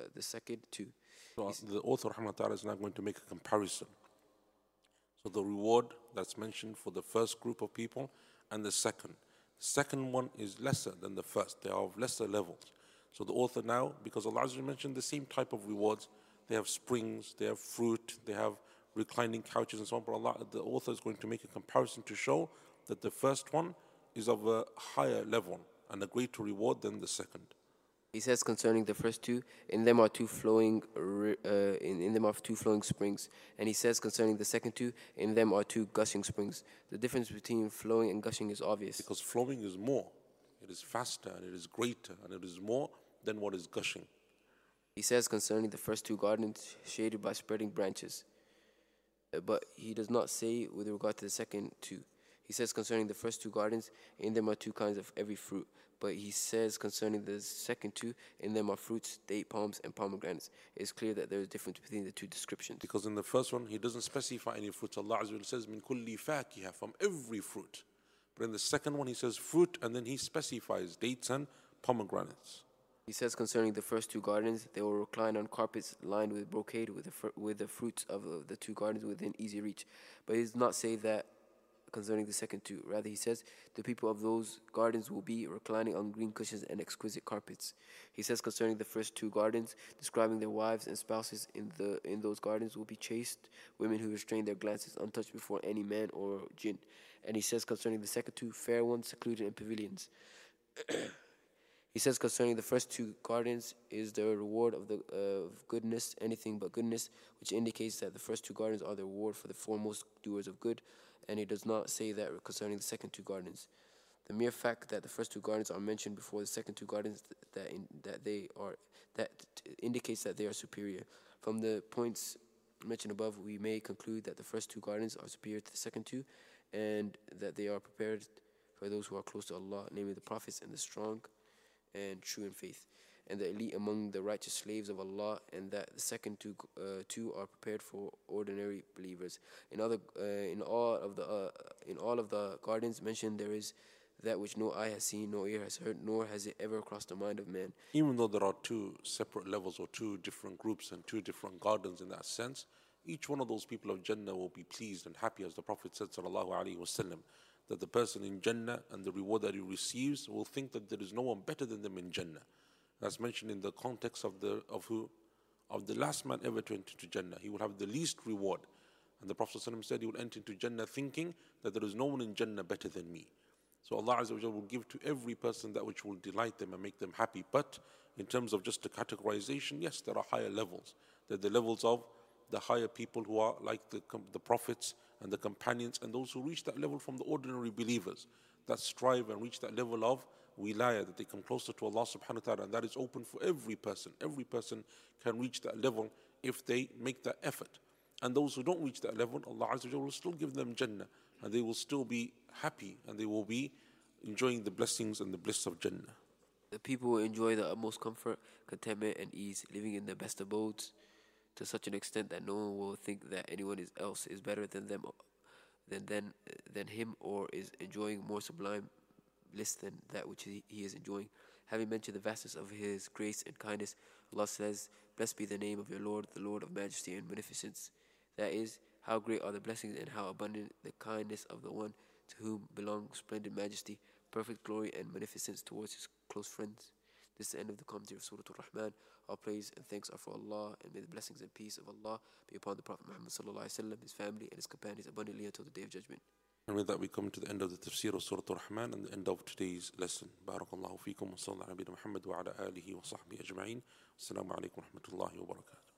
So the author Rahmatullah is now going to make a comparison. So the reward that's mentioned for the first group of people and the second. The second one is lesser than the first. They are of lesser levels. So the author now, because Allah Azza wa Jalla mentioned the same type of rewards, they have springs, they have fruit, they have reclining couches and so on. But the author is going to make a comparison to show that the first one is of a higher level and a greater reward than the second. He says concerning the first two, in them are two flowing springs. And he says concerning the second two, in them are two gushing springs. The difference between flowing and gushing is obvious. Because flowing is more, it is faster and it is greater and it is more than what is gushing. He says concerning the first two gardens, shaded by spreading branches. But he does not say with regard to the second two. He says concerning the first two gardens, in them are two kinds of every fruit. But he says concerning the second two, in them are fruits, date palms, and pomegranates. It is clear that there is a difference between the two descriptions. Because in the first one, he doesn't specify any fruits. Allah Azza wa Jalla says, min kulli fakiha, from every fruit. But in the second one, he says fruit, and then he specifies dates and pomegranates. He says concerning the first two gardens, they will recline on carpets lined with brocade with the fruits of the two gardens within easy reach. But he does not say that concerning the second two. Rather, he says, the people of those gardens will be reclining on green cushions and exquisite carpets. He says concerning the first two gardens, describing their wives and spouses in those gardens will be chaste women who restrain their glances untouched before any man or jinn. And he says concerning the second two, fair ones secluded in pavilions. He says concerning the first two gardens is the reward of goodness, anything but goodness, which indicates that the first two gardens are the reward for the foremost doers of good, and he does not say that concerning the second two gardens. The mere fact that the first two gardens are mentioned before the second two gardens that indicates that they are superior. From the points mentioned above, we may conclude that the first two gardens are superior to the second two, and that they are prepared for those who are close to Allah, namely the prophets and the strong and true in faith, and the elite among the righteous slaves of Allah, and that the second two are prepared for ordinary believers. In all of the gardens mentioned, there is that which no eye has seen, no ear has heard, nor has it ever crossed the mind of man. Even though there are two separate levels or two different groups and two different gardens in that sense, each one of those people of Jannah will be pleased and happy, as the Prophet said, sallallahu alaihi wasallam, that the person in Jannah and the reward that he receives will think that there is no one better than them in Jannah. That's mentioned in the context of the last man ever to enter to Jannah. He will have the least reward. And the Prophet ﷺ said he will enter into Jannah thinking that there is no one in Jannah better than me. So Allah Azza wa Jalla will give to every person that which will delight them and make them happy. But in terms of just the categorization, yes, there are higher levels. There are the levels of the higher people who are like the prophets and the companions, and those who reach that level from the ordinary believers that strive and reach that level of wilayah, that they come closer to Allah subhanahu wa ta'ala, and that is open for every person. Every person can reach that level if they make that effort. And those who don't reach that level, Allah Azza wa Jalla will still give them Jannah, and they will still be happy, and they will be enjoying the blessings and the bliss of Jannah. The people will enjoy the utmost comfort, contentment, and ease, living in the best abodes, to such an extent that no one will think that anyone else is better than them, than him, or is enjoying more sublime bliss than that which he is enjoying. Having mentioned the vastness of His grace and kindness, Allah says, "Blessed be the name of your Lord, the Lord of majesty and magnificence." That is, how great are the blessings and how abundant the kindness of the one to whom belong splendid majesty, perfect glory, and magnificence towards his close friends. This is the end of the commentary of Surah Al-Rahman. All praise and thanks are for Allah, and may the blessings and peace of Allah be upon the Prophet Muhammad sallallahu alaihi wasallam, his family, and his companions abundantly until the Day of Judgment. And with that, we come to the end of the tafsir of Surah Al-Rahman and the end of today's lesson. Barakallahu feekum wa sallallahu ala nabiyina Muhammad wa ala alihi wa sahbihi ajma'in. Assalamu alaikum wa rahmatullahi wa barakatuh.